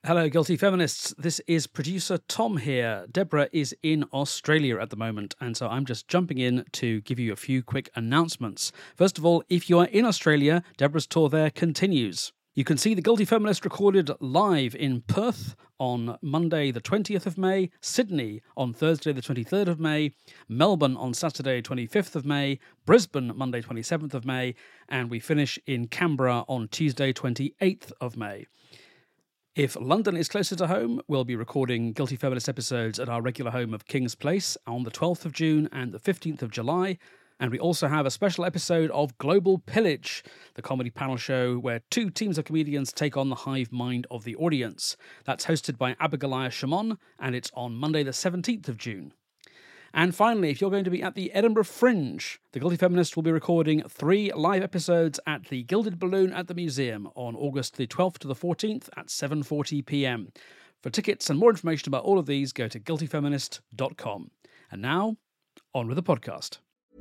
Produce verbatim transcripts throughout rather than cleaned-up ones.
Hello, Guilty Feminists. This is producer Tom here. Deborah is in Australia at the moment, and so I'm just jumping in to give you a few quick announcements. First of all, if you are in Australia, Deborah's tour there continues. You can see The Guilty Feminist recorded live in Perth on Monday the twentieth of May, Sydney on Thursday the twenty-third of May, Melbourne on Saturday twenty-fifth of May, Brisbane Monday twenty-seventh of May, and we finish in Canberra on Tuesday twenty-eighth of May. If London is closer to home, we'll be recording Guilty Feminist episodes at our regular home of King's Place on the twelfth of June and the fifteenth of July. And we also have a special episode of Global Pillage, the comedy panel show where two teams of comedians take on the hive mind of the audience. That's hosted by Abigail Shimon, and it's on Monday the seventeenth of June. And finally, if you're going to be at the Edinburgh Fringe, The Guilty Feminist will be recording three live episodes at the Gilded Balloon at the Museum on August the twelfth to the fourteenth at seven forty p.m. For tickets and more information about all of these, go to guilty feminist dot com. And now, on with the podcast.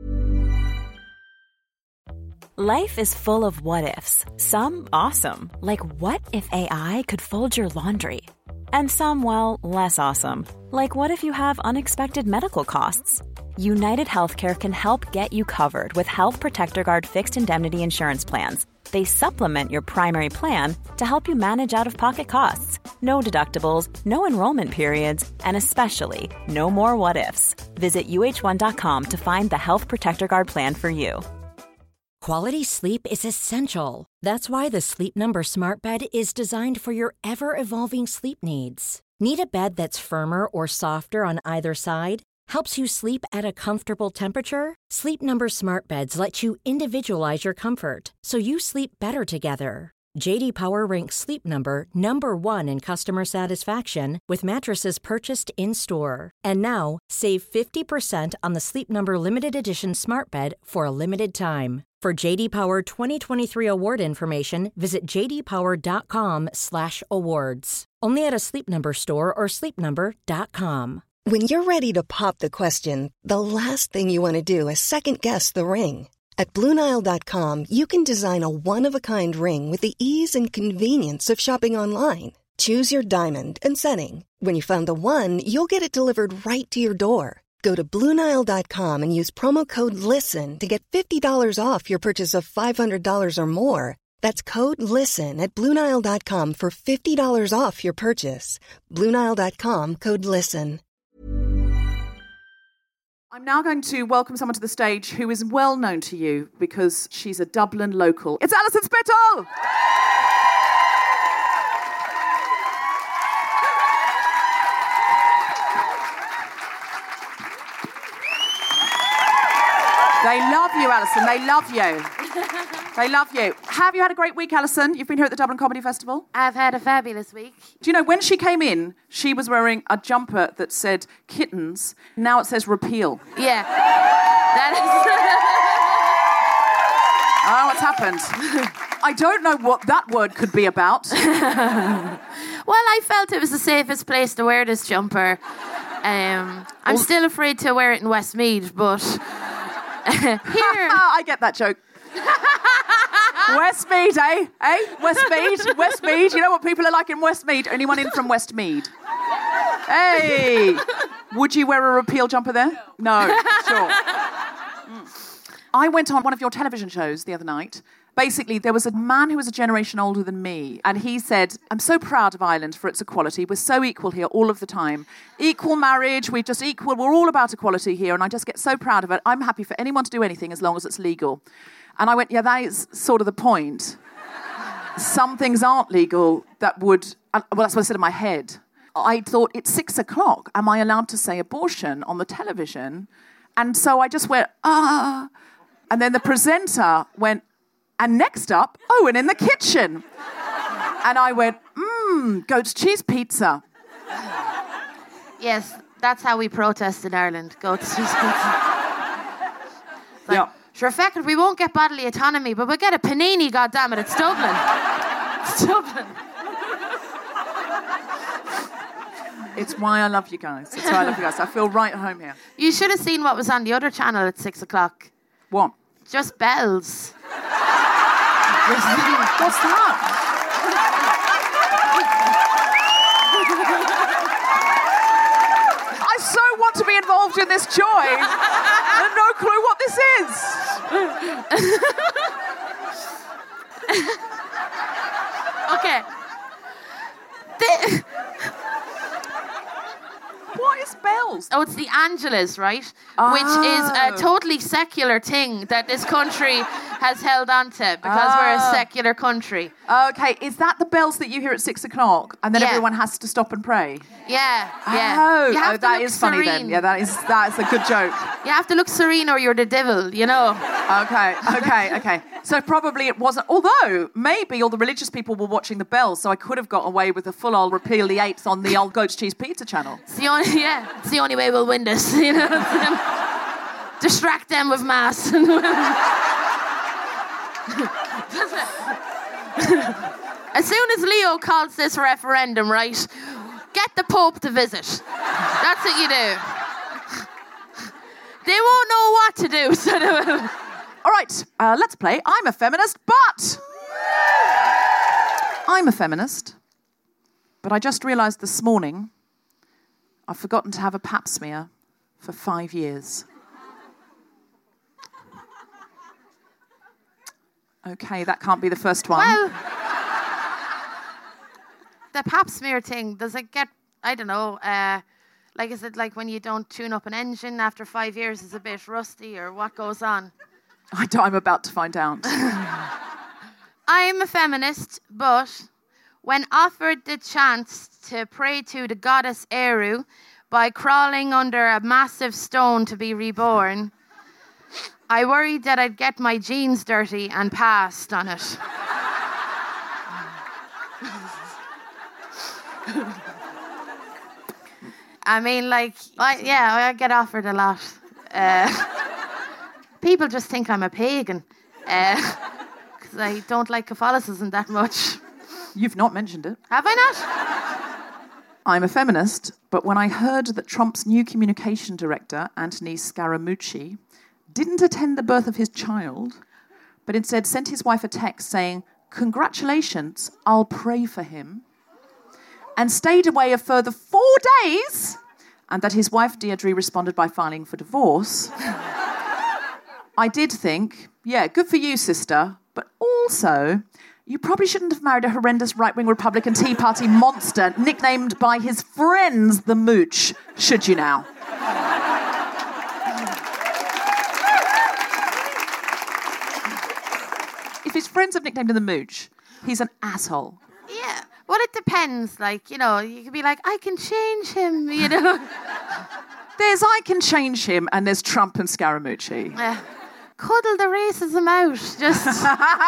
Life is full of what-ifs. Some awesome, like what if A I could fold your laundry? And some, well, less awesome. Like what if you have unexpected medical costs? United Healthcare can help get you covered with Health Protector Guard fixed indemnity insurance plans. They supplement your primary plan to help you manage out-of-pocket costs. No deductibles, no enrollment periods, and especially no more what-ifs. Visit U H one dot com to find the Health Protector Guard plan for you. Quality sleep is essential. That's why the Sleep Number Smart Bed is designed for your ever-evolving sleep needs. Need a bed that's firmer or softer on either side? Helps you sleep at a comfortable temperature? Sleep Number Smart Beds let you individualize your comfort, so you sleep better together. J D Power ranks Sleep Number number one in customer satisfaction with mattresses purchased in-store. And now, save fifty percent on the Sleep Number Limited Edition Smart Bed for a limited time. For J D Power twenty twenty-three award information, visit j d power dot com slash awards. Only at a Sleep Number store or sleep number dot com. When you're ready to pop the question, the last thing you want to do is second-guess the ring. At Blue Nile dot com, you can design a one-of-a-kind ring with the ease and convenience of shopping online. Choose your diamond and setting. When you find the one, you'll get it delivered right to your door. Go to Blue Nile dot com and use promo code LISTEN to get fifty dollars off your purchase of five hundred dollars or more. That's code LISTEN at Blue Nile dot com for fifty dollars off your purchase. Blue Nile dot com, code LISTEN. I'm now going to welcome someone to the stage who is well known to you because she's a Dublin local. It's Alison Spittle! They love you, Alison. They love you. They love you. Have you had a great week, Alison? You've been here at the Dublin Comedy Festival? I've had a fabulous week. Do you know, when she came in, she was wearing a jumper that said kittens. Now it says repeal. Yeah. That is... I don't know what's happened. I don't know what that word could be about. Well, I felt it was the safest place to wear this jumper. Um, I'm well, still afraid to wear it in Westmeath, but... Here. I get that joke. Westmead, eh? Eh? Westmead? Westmead. You know what people are like in Westmead? Anyone in from Westmead? Hey! Would you wear a repeal jumper there? No. Sure. Mm. I went on one of your television shows the other night. Basically, there was a man who was a generation older than me, and he said, I'm so proud of Ireland for its equality. We're so equal here all of the time. Equal marriage, we're just equal. We're all about equality here, and I just get so proud of it. I'm happy for anyone to do anything as long as it's legal. And I went, yeah, that is sort of the point. Some things aren't legal that would... Well, that's what I said in my head. I thought, it's six o'clock. Am I allowed to say abortion on the television? And so I just went, ah. And then the presenter went, and next up, Owen in the kitchen. And I went, mmm, goat's cheese pizza. Yes, that's how we protest in Ireland, goat's cheese pizza. Like, yeah. Sure, feck it, we won't get bodily autonomy, but we'll get a panini, goddammit, it's Dublin. It's Dublin. It's why I love you guys. It's why I love you guys. I feel right at home here. You should have seen what was on the other channel at six o'clock. What? Just bells. What's that? involved in this joy and no clue what this is. Okay. The- What is bells? oh, it's the Angelus, right? Which is a Oh. totally secular thing that this country has held on to because we're a Ah. secular country. Okay, is that the bells that you hear at six o'clock and then Yeah. everyone has to stop and pray? Yeah, yeah. Oh, You have oh to that look is funny then. serene. Yeah, that is that's a good joke. You have to look serene or you're the devil, you know. Okay, okay, okay. So probably it wasn't. Although maybe all the religious people were watching the bells, so I could have got away with a full "I'll repeal the eighth" on the old goat's cheese pizza channel. It's the only, yeah, it's the only way we'll win this, you know. Distract them with mass. As soon as Leo calls this referendum, right, get the Pope to visit. That's what you do. They won't know what to do. So they will. All right, uh, let's play I'm a Feminist, but... I'm a feminist, but I just realised this morning I've forgotten to have a pap smear for five years. Okay, that can't be the first one. Well, the pap smear thing, does it get, I don't know, uh, like is it like when you don't tune up an engine after five years it's a bit rusty, or what goes on? I don't- I'm about to find out. I'm a feminist, but when offered the chance to pray to the goddess Eru by crawling under a massive stone to be reborn, I worried that I'd get my jeans dirty and passed on it. I mean, like, I, yeah, I get offered a lot. Uh, people just think I'm a pagan. Uh, I don't like Catholicism that much. You've not mentioned it. Have I not? I'm a feminist, but when I heard that Trump's new communication director, Anthony Scaramucci, didn't attend the birth of his child, but instead sent his wife a text saying, "Congratulations, I'll pray for him," and stayed away a further four days, and that his wife Deirdre responded by filing for divorce, I did think, yeah, good for you, sister, but also, you probably shouldn't have married a horrendous right-wing Republican Tea Party monster nicknamed by his friends the Mooch, should you now? If his friends have nicknamed him the Mooch, he's an asshole. Yeah. Well, it depends. Like, you know, you could be like, I can change him, you know. There's I can change him, and there's Trump and Scaramucci. Uh, cuddle the racism out. Just.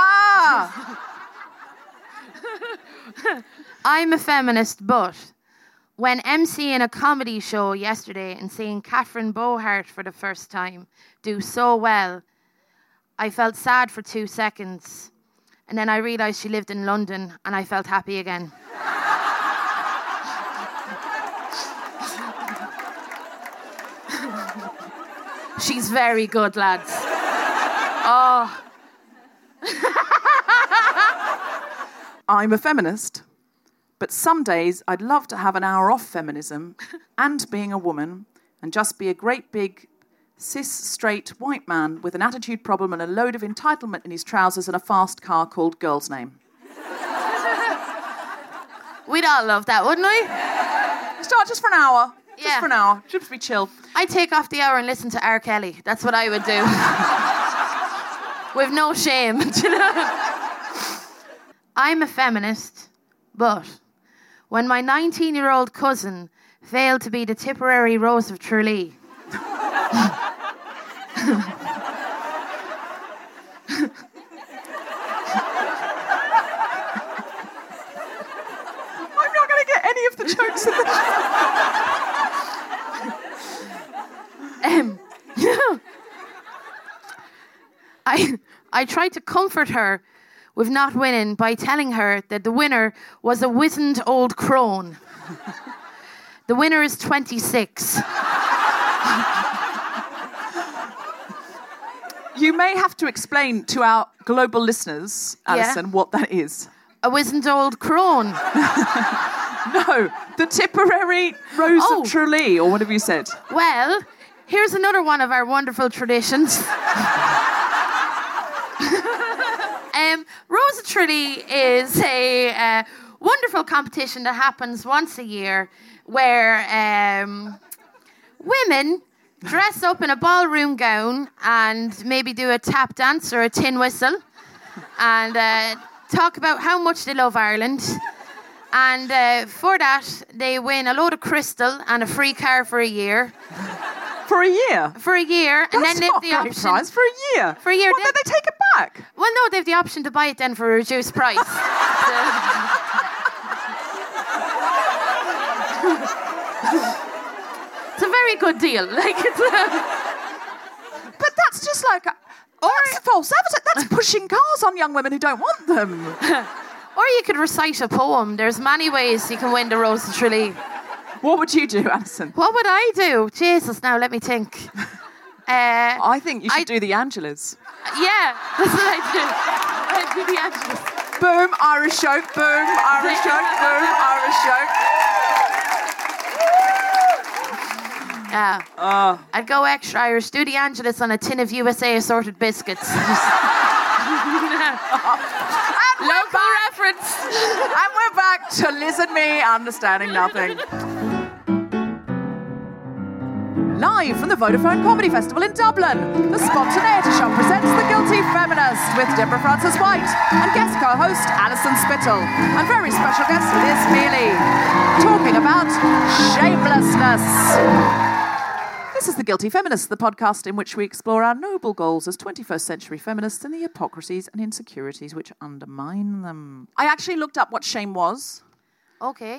I'm a feminist, but when emceeing a comedy show yesterday and seeing Catherine Bohart for the first time do so well, I felt sad for two seconds. And then I realised she lived in London and I felt happy again. She's very good, lads. Oh. I'm a feminist, but some days I'd love to have an hour off feminism and being a woman and just be a great big cis straight white man with an attitude problem and a load of entitlement in his trousers and a fast car called Girl's Name. We'd all love that, wouldn't we? Start just for an hour. Just Yeah. for an hour. Just be chill. I'd take off the hour and listen to R. Kelly. That's what I would do. With no shame. Do you know? I'm a feminist, but when my nineteen-year-old cousin failed to be the Tipperary Rose of Tralee, I'm not going to get any of the jokes in the um, I, I tried to comfort her with not winning by telling her that the winner was a wizened old crone. The winner is twenty-six. You may have to explain to our global listeners, Alison, Yeah. what that is. A wizened old crone. No, the Tipperary Rose Oh. of Tralee, or whatever you said. Well, here's another one of our wonderful traditions. um, Rose of Tralee is a uh, wonderful competition that happens once a year where um, women dress up in a ballroom gown and maybe do a tap dance or a tin whistle and uh, talk about how much they love Ireland. And uh, for that, they win a load of crystal and a free car for a year. For a year? For a year. That's and then they have not the a great option. prize. For a year? For a year. Well, then they take it back. Well, no, they have the option to buy it then for a reduced price. It's a very good deal. Like it's a... But that's just like... A, that's false advertising. That's pushing cars on young women who don't want them. Or you could recite a poem. There's many ways you can win the Rose of Tralee. What would you do, Alison? What would I do? Jesus, now let me think. Uh, I think you should I- do the Angelas. Yeah, that's what I do. I do the Angelus. Boom, Irish joke. Boom, Irish joke. Boom, Irish joke. Yeah. Oh. I'd go extra Irish. Do the Angelus on a tin of U S A assorted biscuits. Local reference. And we're back to Liz and me understanding nothing. Live from the Vodafone Comedy Festival in Dublin, the Spontaneity Shop presents The Guilty Feminist with Deborah Frances-White and guest co-host Alison Spittle and very special guest Liz Mealy, talking about shamelessness. This is The Guilty Feminist, the podcast in which we explore our noble goals as twenty-first century feminists and the hypocrisies and insecurities which undermine them. I actually looked up what shame was. Okay.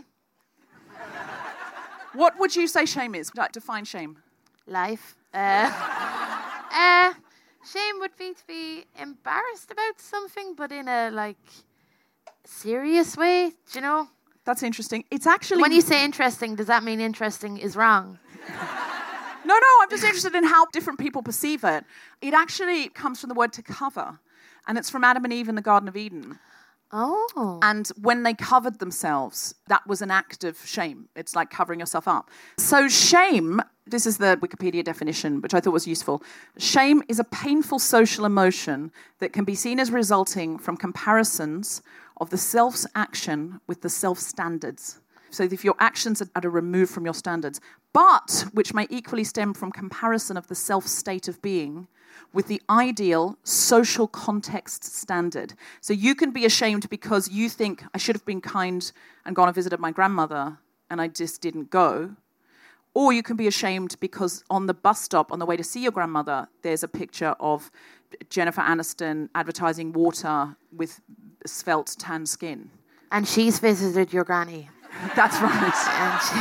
What would you say shame is? Like, define shame. Life. Uh, uh, shame would be to be embarrassed about something, but in a, like, serious way, do you know? That's interesting. It's actually... When you say interesting, does that mean interesting is wrong? No, no, I'm just interested in how different people perceive it. It actually comes from the word to cover, and it's from Adam and Eve in the Garden of Eden. Oh. And when they covered themselves, that was an act of shame. It's like covering yourself up. So shame, this is the Wikipedia definition, which I thought was useful. Shame is a painful social emotion that can be seen as resulting from comparisons of the self's action with the self's standards. So if your actions are at a remove from your standards, but which may equally stem from comparison of the self-state of being with the ideal social context standard. So you can be ashamed because you think, I should have been kind and gone and visited my grandmother, and I just didn't go. Or you can be ashamed because on the bus stop, on the way to see your grandmother, there's a picture of Jennifer Aniston advertising water with svelte tan skin. And she's visited your granny. That's right. And she...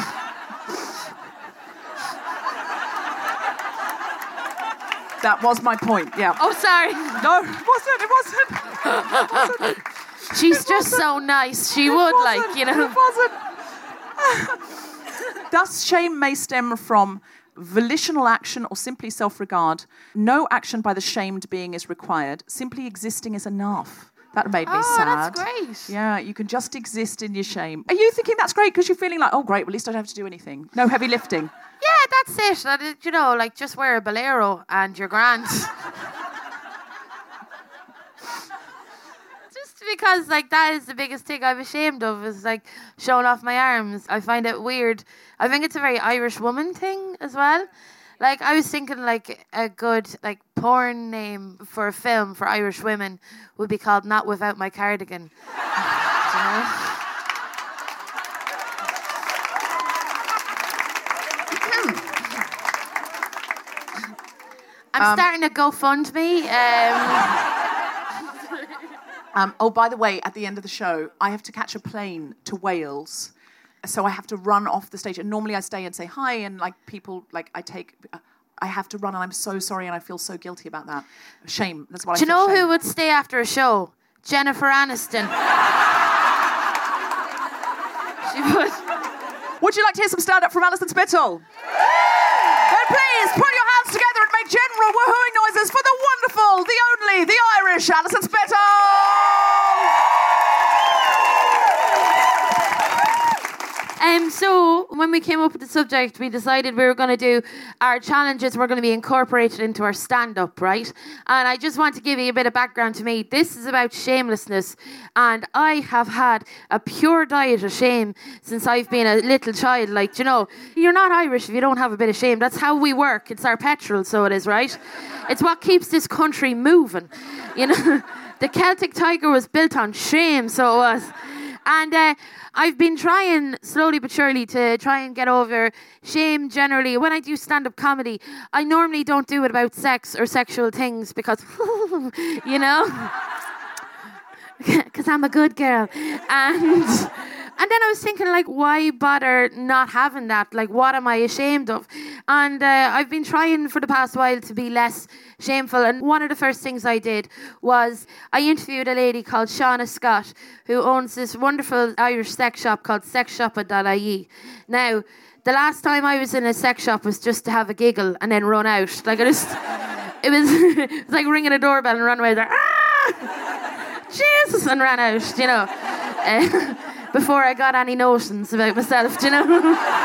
That was my point, yeah. Oh, sorry. No, it wasn't, it wasn't. It wasn't. She's It just wasn't. so nice. She It would, wasn't. like, you know. It wasn't. Thus, shame may stem from volitional action or simply self-regard. No action by the shamed being is required. Simply existing is enough. That made me Oh, sad. that's great. Yeah, you can just exist in your shame. Are you thinking that's great because you're feeling like, oh, great, well, at least I don't have to do anything. No heavy lifting. Yeah, that's it. That is, you know, like, just wear a bolero and you're grand. Just because, like, that is the biggest thing I'm ashamed of, is, like, showing off my arms. I find it weird. I think it's a very Irish woman thing as well. Like, I was thinking, like, a good, like, porn name for a film for Irish women would be called Not Without My Cardigan. Do you know? I'm Um, starting a GoFundMe. Um, Um, oh, by the way, at the end of the show, I have to catch a plane to Wales. So I have to run off the stage. And normally I stay and say hi, and like people, like I take, uh, I have to run, and I'm so sorry, and I feel so guilty about that. Shame. That's what do I you feel know shame. who would stay after a show? Jennifer Aniston. She would. Would you like to hear some stand-up from Alison Spittle? Then please put your hands together and make general woohooing noises for the wonderful, the only, the Irish Alison Spittle! Um, so when we came up with the subject, we decided we were going to do our challenges were going to be incorporated into our stand-up, right? And I just want to give you a bit of background to me. This is about shamelessness, and I have had a pure diet of shame since I've been a little child. Like, you know, you're not Irish if you don't have a bit of shame. That's how we work. It's our petrol, so it is, right? It's what keeps this country moving, you know. The Celtic Tiger was built on shame, so it was. And uh, I've been trying slowly but surely to try and get over shame generally. When I do stand-up comedy, I normally don't do it about sex or sexual things because, you know, because I'm a good girl. And... And then I was thinking, like, why bother not having that? Like, what am I ashamed of? And uh, I've been trying for the past while to be less shameful. And one of the first things I did was I interviewed a lady called Shauna Scott, who owns this wonderful Irish sex shop called sex shoppa dot I E. Now, the last time I was in a sex shop was just to have a giggle and then run out. Like, I just, it was, it was like ringing a doorbell and run away there. Ah! Jesus! And ran out, you know. Uh, before I got any notions about myself, do you know?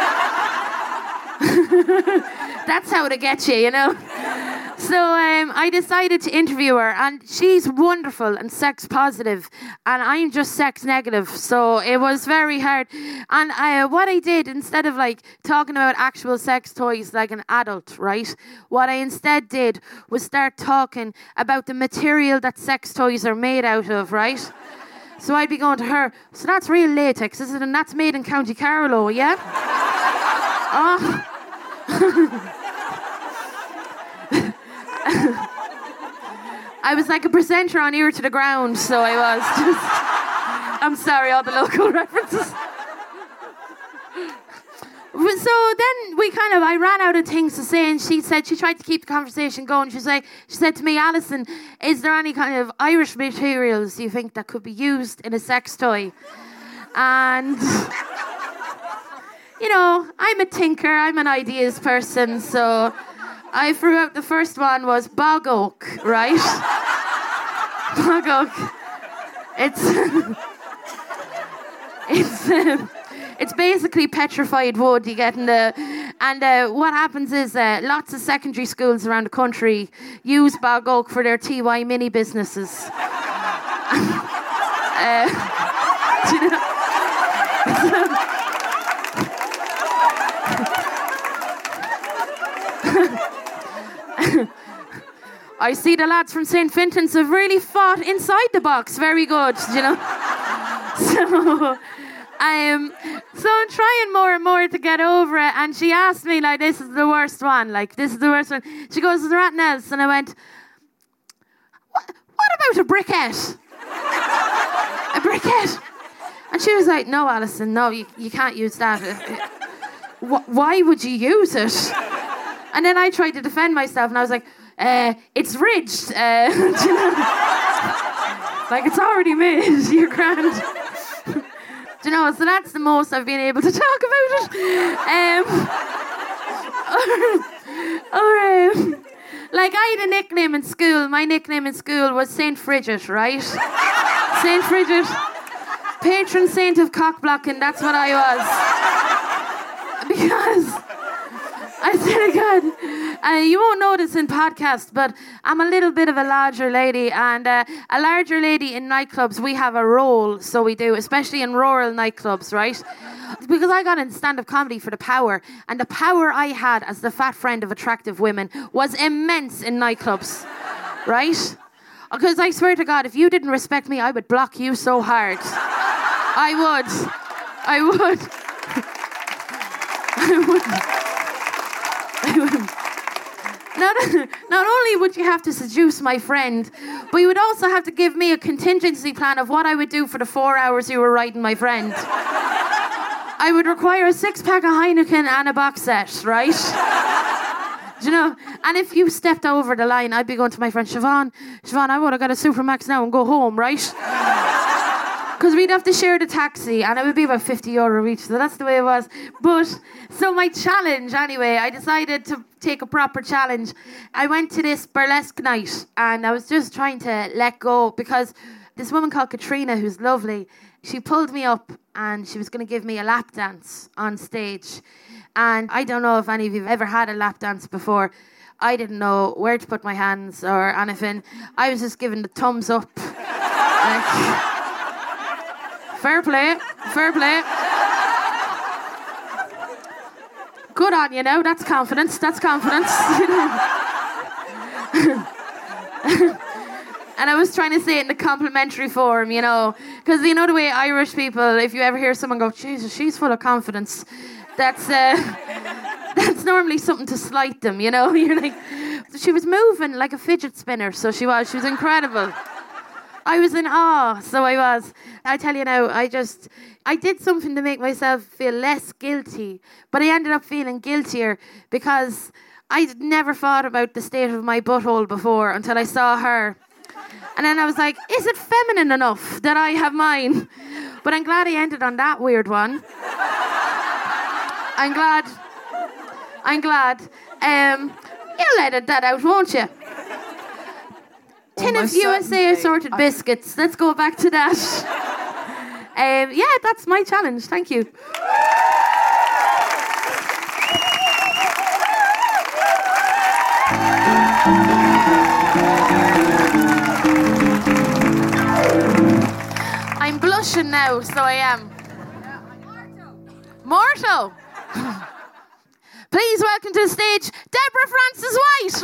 That's how to get you, you know? So um, I decided to interview her, and she's wonderful and sex positive, and I'm just sex negative, so it was very hard. And uh, what I did, instead of like talking about actual sex toys like an adult, right? What I instead did was start talking about the material that sex toys are made out of, right? So I'd be going to her, so that's real latex, is it? And that's made in County Carlow, yeah? Oh. I was like a presenter on Ear to the Ground, so I was just... I'm sorry, all the local references. So then we kind of, I ran out of things to say, and she said, she tried to keep the conversation going. She's like, she said to me, Alison, is there any kind of Irish materials you think that could be used in a sex toy? And, you know, I'm a thinker, I'm an ideas person, so I threw out the first one was bog oak, right? Bog oak. It's, it's, um, It's basically petrified wood you get in the... And uh, what happens is uh, lots of secondary schools around the country use bog oak for their T Y mini businesses. uh, do you know? I see the lads from Saint Fintan's have really fought inside the box. Very good, you know? So... Um, so I'm trying more and more to get over it, and she asked me, like, this is the worst one, like, this is the worst one. She goes, is there anything else? And I went, what, what about a briquette? A briquette? And she was like, no, Alison, no, you, you can't use that. Why would you use it? And then I tried to defend myself, and I was like, uh, it's ridged. Uh, you know? Like, it's already made, you're grand. Do you know, so that's the most I've been able to talk about it. Um, or, or um, like, I had a nickname in school. My nickname in school was Saint Frigid, right? Saint Frigid. Patron saint of cockblocking, that's what I was. Because, I swear to God, uh, you won't know this in podcast, but I'm a little bit of a larger lady, and uh, a larger lady in nightclubs, we have a role, so we do, especially in rural nightclubs, right? Because I got into stand-up comedy for the power, and the power I had as the fat friend of attractive women was immense in nightclubs, right? Because I swear to God, if you didn't respect me, I would block you so hard. I would. I would. I would. Not, not only would you have to seduce my friend, but you would also have to give me a contingency plan of what I would do for the four hours you were riding my friend. I would require a six-pack of Heineken and a box set, right? Do you know? And if you stepped over the line, I'd be going to my friend, Siobhan, Siobhan, I would have got a Supermax now and go home, right? Because we'd have to share the taxi, and it would be about fifty euro each, so that's the way it was. But, so my challenge, anyway, I decided to take a proper challenge. I went to this burlesque night, and I was just trying to let go, because this woman called Katrina, who's lovely, she pulled me up and she was going to give me a lap dance on stage. And I don't know if any of you have ever had a lap dance before. I didn't know where to put my hands or anything. I was just giving the thumbs up. Like, fair play, fair play. Good on you know, that's confidence, that's confidence. You know. And I was trying to say it in a complimentary form, you know, because you know the way Irish people, if you ever hear someone go, Jesus, she's full of confidence, that's uh, that's normally something to slight them, you know. You're like, she was moving like a fidget spinner, so she was, she was incredible. I was in awe, so I was. I tell you now, I just, I did something to make myself feel less guilty, but I ended up feeling guiltier because I'd never thought about the state of my butthole before until I saw her. And then I was like, is it feminine enough that I have mine? But I'm glad I ended on that weird one. I'm glad. I'm glad. Um, you'll edit that out, won't you? Tin of U S A assorted biscuits. Let's go back to that. Um, yeah, that's my challenge. Thank you. I'm blushing now, so I am. Mortal. Please welcome to the stage, Deborah Frances-White. Woo!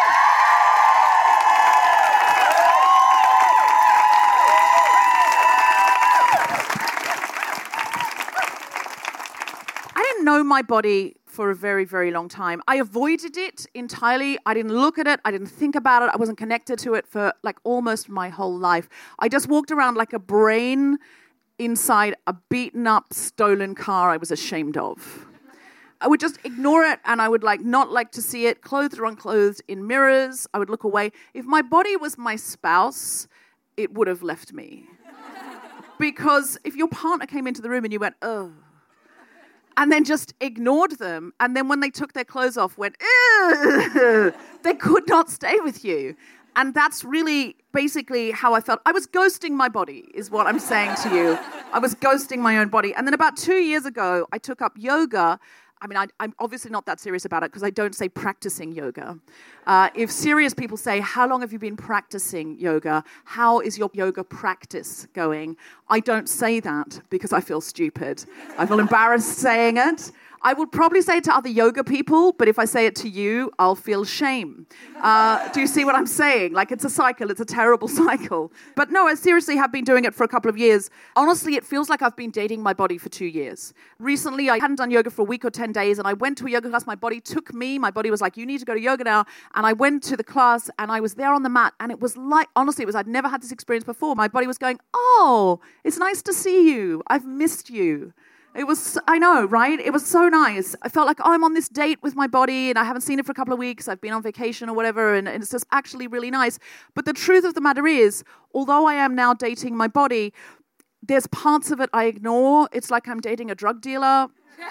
I didn't know my body for a very, very long time. I avoided it entirely. I didn't look at it. I didn't think about it. I wasn't connected to it for like almost my whole life. I just walked around like a brain inside a beaten up, stolen car I was ashamed of. I would just ignore it and I would like not like to see it, clothed or unclothed, in mirrors. I would look away. If my body was my spouse, it would have left me. Because if your partner came into the room and you went, oh, and then just ignored them, and then when they took their clothes off, went, ugh, they could not stay with you. And that's really basically how I felt. I was ghosting my body, is what I'm saying to you. I was ghosting my own body. And then about two years ago, I took up yoga. I mean, I, I'm obviously not that serious about it because I don't say practicing yoga. Uh, if serious people say, how long have you been practicing yoga? How is your yoga practice going? I don't say that because I feel stupid. I feel embarrassed saying it. I would probably say it to other yoga people, but if I say it to you, I'll feel shame. Uh, do you see what I'm saying? Like, it's a cycle. It's a terrible cycle. But no, I seriously have been doing it for a couple of years. Honestly, it feels like I've been dating my body for two years. Recently, I hadn't done yoga for a week or ten days, and I went to a yoga class. My body took me. My body was like, you need to go to yoga now. And I went to the class, and I was there on the mat, and it was like, honestly, it was, I'd never had this experience before. My body was going, oh, it's nice to see you. I've missed you. It was, I know, right? It was so nice. I felt like, oh, I'm on this date with my body and I haven't seen it for a couple of weeks. I've been on vacation or whatever, and, and it's just actually really nice. But the truth of the matter is, although I am now dating my body, there's parts of it I ignore. It's like I'm dating a drug dealer.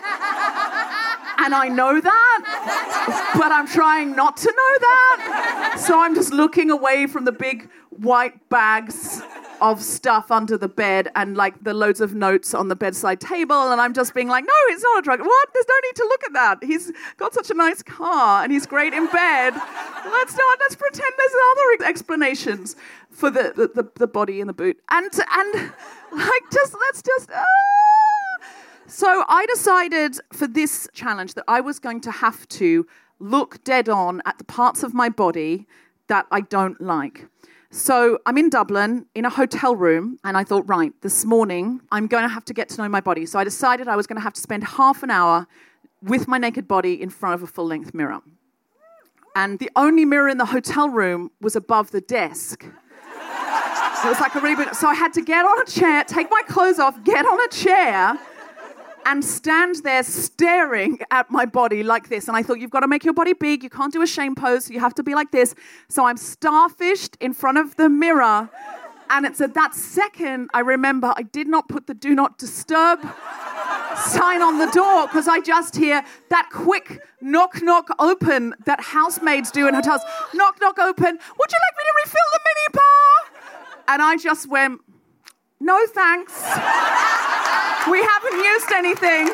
And I know that, but I'm trying not to know that. So I'm just looking away from the big white bags of stuff under the bed and like the loads of notes on the bedside table, and I'm just being like, no, it's not a drug. What? There's no need to look at that. He's got such a nice car and he's great in bed. Let's not, let's pretend there's other explanations for the, the, the, the body in the boot. And, and like, just, let's just, ah. So I decided for this challenge that I was going to have to look dead on at the parts of my body that I don't like. So I'm in Dublin in a hotel room, and I thought, right, this morning I'm going to have to get to know my body. So I decided I was going to have to spend half an hour with my naked body in front of a full-length mirror. And the only mirror in the hotel room was above the desk. So it was like a really big... So I had to get on a chair, take my clothes off, get on a chair, and stand there staring at my body like this. And I thought, you've got to make your body big. You can't do a shame pose. So you have to be like this. So I'm starfished in front of the mirror. And it's at that second I remember I did not put the do not disturb sign on the door because I just hear that quick knock, knock, open that housemaids do in hotels. Knock, knock, open. Would you like me to refill the mini bar? And I just went, no thanks. We haven't used anything.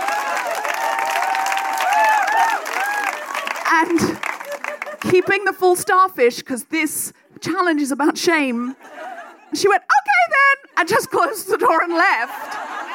And keeping the full starfish, because this challenge is about shame, she went, okay then, and just closed the door and left.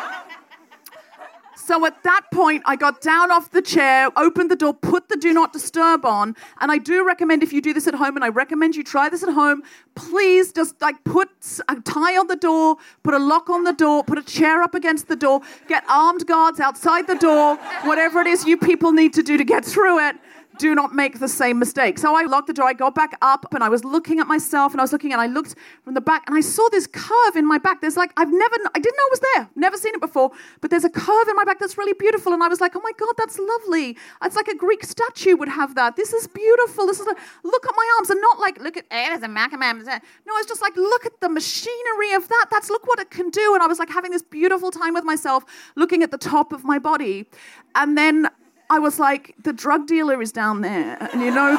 So at that point, I got down off the chair, opened the door, put the do not disturb on. And I do recommend if you do this at home, and I recommend you try this at home, please just like put a tie on the door, put a lock on the door, put a chair up against the door, get armed guards outside the door, whatever it is you people need to do to get through it. Do not make the same mistake. So I locked the door, I got back up, and I was looking at myself, and I was looking, and I looked from the back, and I saw this curve in my back. There's like, I've never, I didn't know it was there, never seen it before, but there's a curve in my back that's really beautiful, and I was like, oh my God, that's lovely. It's like a Greek statue would have that. This is beautiful. This is like, look at my arms, and not like, look at, eh, there's a macamam. No, it's just like, look at the machinery of that. That's, look what it can do. And I was like having this beautiful time with myself, looking at the top of my body, and then I was like, the drug dealer is down there, and you know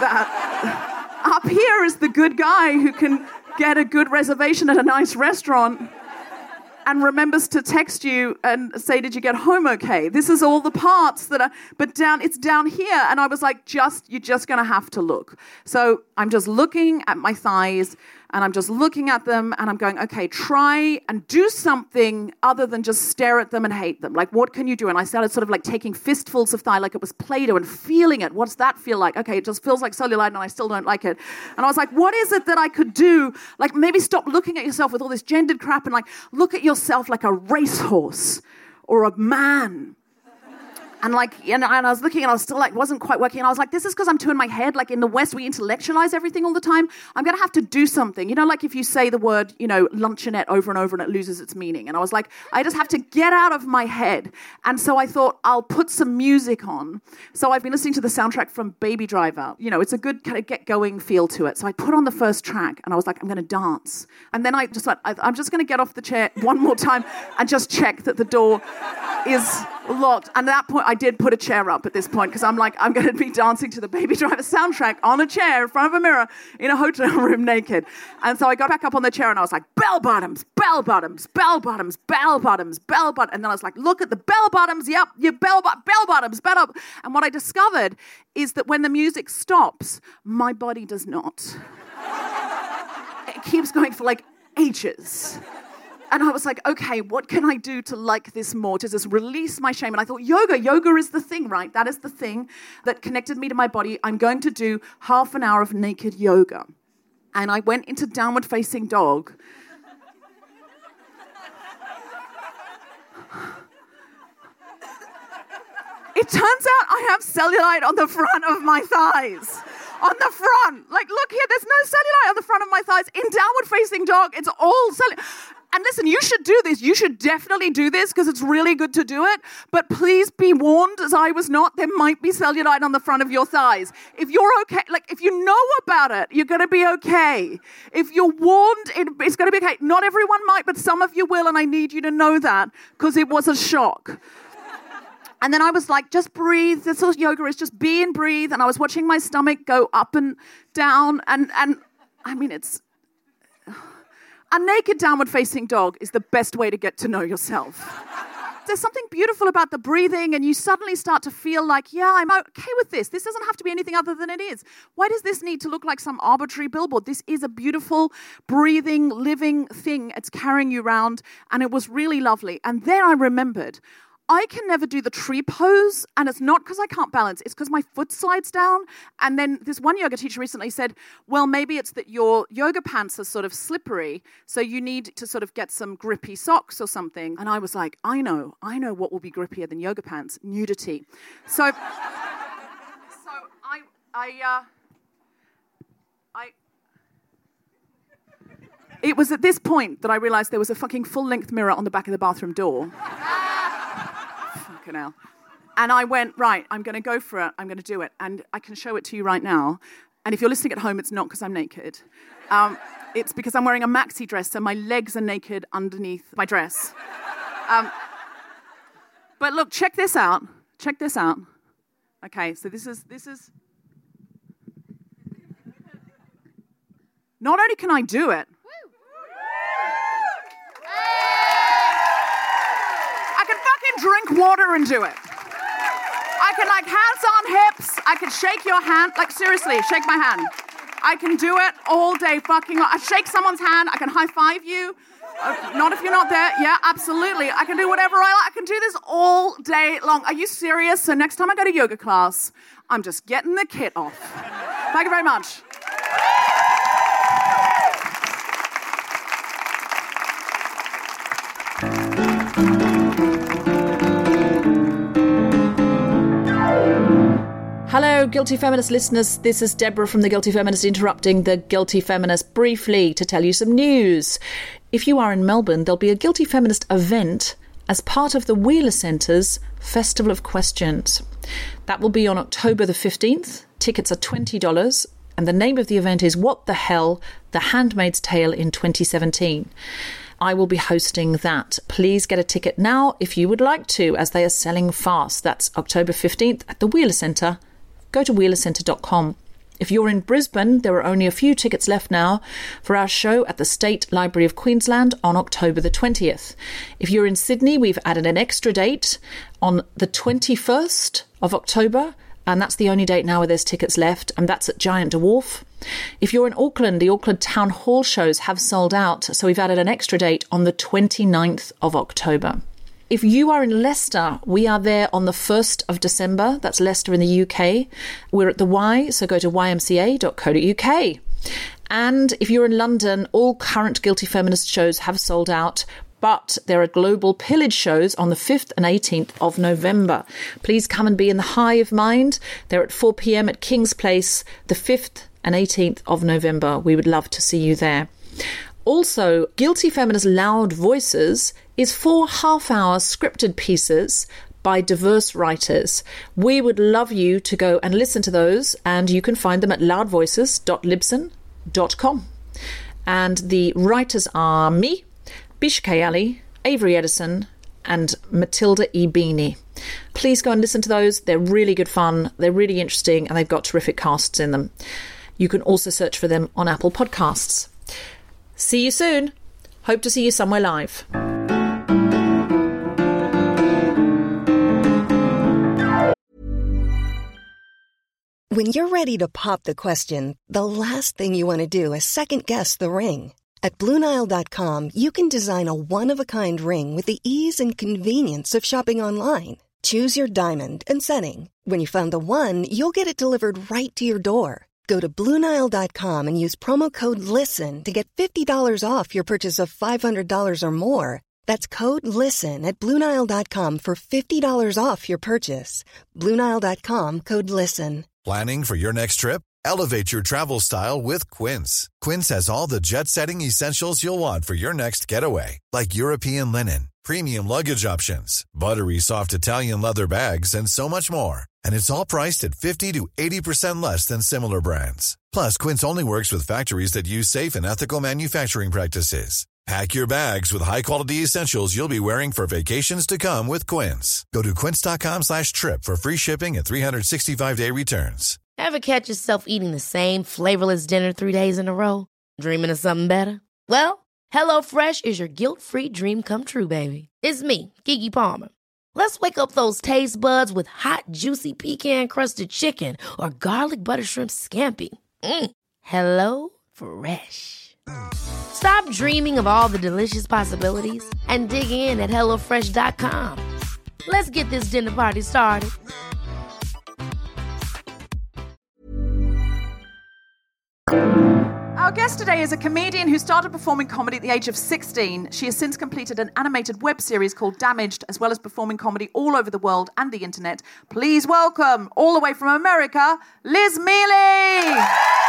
that. Up here is the good guy who can get a good reservation at a nice restaurant and remembers to text you and say, did you get home okay? This is all the parts that are, but down, it's down here. And I was like, just, you're just going to have to look. So I'm just looking at my thighs, and I'm just looking at them, and I'm going, okay, try and do something other than just stare at them and hate them. Like, what can you do? And I started sort of like taking fistfuls of thigh like it was Play-Doh and feeling it. What's that feel like? Okay, it just feels like cellulite, and I still don't like it. And I was like, what is it that I could do? Like, maybe stop looking at yourself with all this gendered crap and like look at yourself like a racehorse or a man. And like, and I was looking, and I was still like, wasn't quite working. And I was like, this is because I'm too in my head. Like in the West, we intellectualize everything all the time. I'm going to have to do something. You know, like if you say the word, you know, luncheonette over and over and it loses its meaning. And I was like, I just have to get out of my head. And so I thought, I'll put some music on. So I've been listening to the soundtrack from Baby Driver. You know, it's a good kind of get-going feel to it. So I put on the first track, and I was like, I'm going to dance. And then I just like, I'm just going to get off the chair one more time and just check that the door is locked. And at that point, I did put a chair up at this point, because I'm like, I'm going to be dancing to the Baby Driver soundtrack on a chair in front of a mirror in a hotel room naked. And so I got back up on the chair, and I was like, bell bottoms, bell bottoms, bell bottoms, bell bottoms, bell bottoms. And then I was like, look at the bell bottoms. Yep, you bell, bo- bell bottoms, bell bottoms. And what I discovered is that when the music stops, my body does not. It keeps going for like ages. And I was like, okay, what can I do to like this more, to just release my shame? And I thought, yoga, yoga is the thing, right? That is the thing that connected me to my body. I'm going to do half an hour of naked yoga. And I went into downward facing dog. It turns out I have cellulite on the front of my thighs. On the front. Like, look here, there's no cellulite on the front of my thighs. In downward facing dog, it's all cellulite. And listen, you should do this. You should definitely do this, because it's really good to do it. But please be warned, as I was not, there might be cellulite on the front of your thighs. If you're okay, like if you know about it, you're going to be okay. If you're warned, it, it's going to be okay. Not everyone might, but some of you will, and I need you to know that, because it was a shock. And then I was like, just breathe. This is yoga is just be and breathe. And I was watching my stomach go up and down. And, and I mean, it's... A naked downward-facing dog is the best way to get to know yourself. There's something beautiful about the breathing, and you suddenly start to feel like, yeah, I'm okay with this. This doesn't have to be anything other than it is. Why does this need to look like some arbitrary billboard? This is a beautiful, breathing, living thing. It's carrying you around, and it was really lovely. And then I remembered, I can never do the tree pose, and it's not because I can't balance, it's because my foot slides down. And then this one yoga teacher recently said, well, maybe it's that your yoga pants are sort of slippery, so you need to sort of get some grippy socks or something. And I was like, I know, I know what will be grippier than yoga pants, nudity. So, so I, I, uh, I, it was at this point that I realized there was a fucking full-length mirror on the back of the bathroom door. Now. And I went, right, I'm going to go for it. I'm going to do it. And I can show it to you right now. And if you're listening at home, it's not because I'm naked. Um, it's because I'm wearing a maxi dress, so my legs are naked underneath my dress. Um, but look, check this out. Check this out. Okay, so this is, this is... Not only can I do it, can drink water and do it. I can, like, hands on hips. I can shake your hand. Like, seriously, shake my hand. I can do it all day fucking long. I shake someone's hand. I can high five you. Uh, not if you're not there. Yeah, absolutely. I can do whatever I like. I can do this all day long. Are you serious? So next time I go to yoga class, I'm just getting the kit off. Thank you very much. Hello, Guilty Feminist listeners. This is Deborah from The Guilty Feminist interrupting The Guilty Feminist briefly to tell you some news. If you are in Melbourne, there'll be a Guilty Feminist event as part of the Wheeler Centre's Festival of Questions. That will be on October the fifteenth. Tickets are twenty dollars. And the name of the event is What the Hell? The Handmaid's Tale in twenty seventeen. I will be hosting that. Please get a ticket now if you would like to, as they are selling fast. That's October fifteenth at the Wheeler Centre. Go to wheeler centre dot com. If you're in Brisbane, there are only a few tickets left now for our show at the State Library of Queensland on October the twentieth. If you're in Sydney, we've added an extra date on the twenty-first of October, and that's the only date now where there's tickets left, and that's at Giant Dwarf. If you're in Auckland, the Auckland Town Hall shows have sold out, so we've added an extra date on the twenty-ninth of October. If you are in Leicester, we are there on the first of December. That's Leicester in the U K. We're at the Y, so go to y m c a dot co dot u k. And if you're in London, all current Guilty Feminist shows have sold out, but there are global pillage shows on the fifth and eighteenth of November. Please come and be in the hive mind. They're at four p.m. at King's Place, the fifth and eighteenth of November. We would love to see you there. Also, Guilty Feminist Loud Voices is four half-hour scripted pieces by diverse writers. We would love you to go and listen to those, and you can find them at loud voices dot libsyn dot com. And the writers are me, Bish Kayali, Avery Edison, and Matilda E. Beanie. Please go and listen to those. They're really good fun, they're really interesting, and they've got terrific casts in them. You can also search for them on Apple Podcasts. See you soon. Hope to see you somewhere live. When you're ready to pop the question, the last thing you want to do is second-guess the ring. At Blue Nile dot com, you can design a one-of-a-kind ring with the ease and convenience of shopping online. Choose your diamond and setting. When you find the one, you'll get it delivered right to your door. Go to Blue Nile dot com and use promo code LISTEN to get fifty dollars off your purchase of five hundred dollars or more. That's code LISTEN at Blue Nile dot com for fifty dollars off your purchase. Blue Nile dot com, code LISTEN. Planning for your next trip? Elevate your travel style with Quince. Quince has all the jet-setting essentials you'll want for your next getaway, like European linen, premium luggage options, buttery soft Italian leather bags, and so much more. And it's all priced at fifty to eighty percent less than similar brands. Plus, Quince only works with factories that use safe and ethical manufacturing practices. Pack your bags with high-quality essentials you'll be wearing for vacations to come with Quince. Go to quince dot com slash trip for free shipping and three sixty-five day returns. Ever catch yourself eating the same flavorless dinner three days in a row? Dreaming of something better? Well, HelloFresh is your guilt-free dream come true, baby. It's me, Keke Palmer. Let's wake up those taste buds with hot, juicy pecan-crusted chicken or garlic butter shrimp scampi. Mm. Hello Fresh. Stop dreaming of all the delicious possibilities and dig in at hello fresh dot com. Let's get this dinner party started. Our guest today is a comedian who started performing comedy at the age of sixteen. She has since completed an animated web series called Damaged, as well as performing comedy all over the world and the internet. Please welcome, all the way from America, Liz Mealy!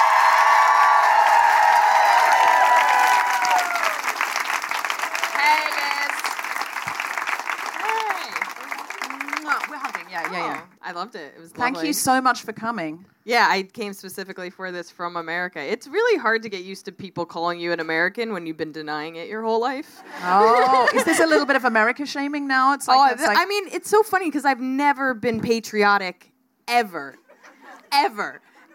Hey, Liz. Hey. We're hugging, yeah, yeah, yeah. Oh, I loved it. It was Thank lovely. you so much for coming. Yeah, I came specifically for this from America. It's really hard to get used to people calling you an American when you've been denying it your whole life. Oh, is this a little bit of America shaming now? It's like, oh, it's like I mean, it's so funny because I've never been patriotic ever. Ever.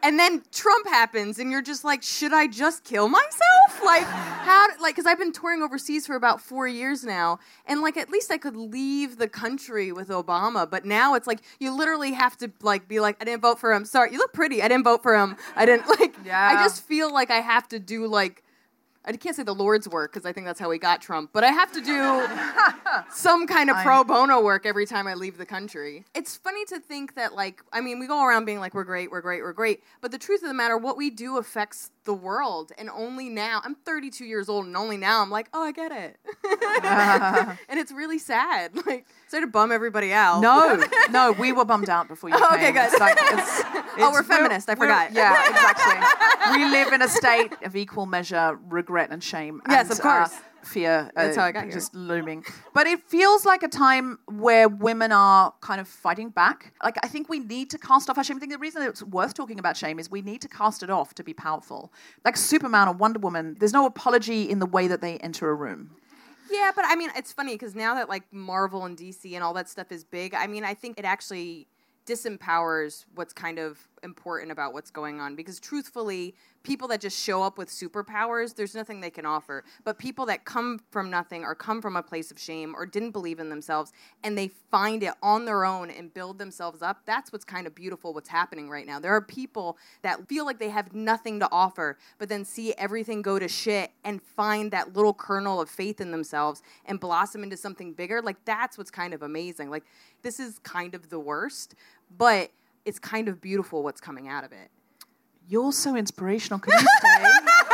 And then Trump happens, and you're just like, should I just kill myself? Like, how, like, because I've been touring overseas for about four years now, and, like, at least I could leave the country with Obama, but now it's like, you literally have to, like, be like, I didn't vote for him. Sorry, you look pretty. I didn't vote for him. I didn't, like, Yeah. I just feel like I have to do, like, I can't say the Lord's work, because I think that's how we got Trump, but I have to do some kind of pro bono work every time I leave the country. It's funny to think that, like, I mean, we go around being like, we're great, we're great, we're great, but the truth of the matter, what we do affects the world, and only now, I'm thirty-two years old, and only now I'm like, oh, I get it. And it's really sad. Like, sorry to bum everybody out. No, no, we were bummed out before you Oh, came. okay, good. It's like, it's, Oh, it's- we're feminist, I we're- forgot. Yeah, exactly. We live in a state of equal measure regret and shame. Yes, and, of course. Uh, fear. That's uh, how I got here. Just looming. But it feels like a time where women are kind of fighting back. Like, I think we need to cast off our shame. I think the reason it's worth talking about shame is we need to cast it off to be powerful. Like Superman or Wonder Woman, there's no apology in the way that they enter a room. Yeah, but I mean, it's funny because now that like Marvel and D C and all that stuff is big, I mean, I think it actually disempowers what's kind of important about what's going on, because truthfully, people that just show up with superpowers, there's nothing they can offer. But people that come from nothing or come from a place of shame or didn't believe in themselves and they find it on their own and build themselves up, that's what's kind of beautiful what's happening right now. There are people that feel like they have nothing to offer, but then see everything go to shit and find that little kernel of faith in themselves and blossom into something bigger. Like, that's what's kind of amazing. Like, this is kind of the worst, but it's kind of beautiful what's coming out of it. You're so inspirational. Can you stay?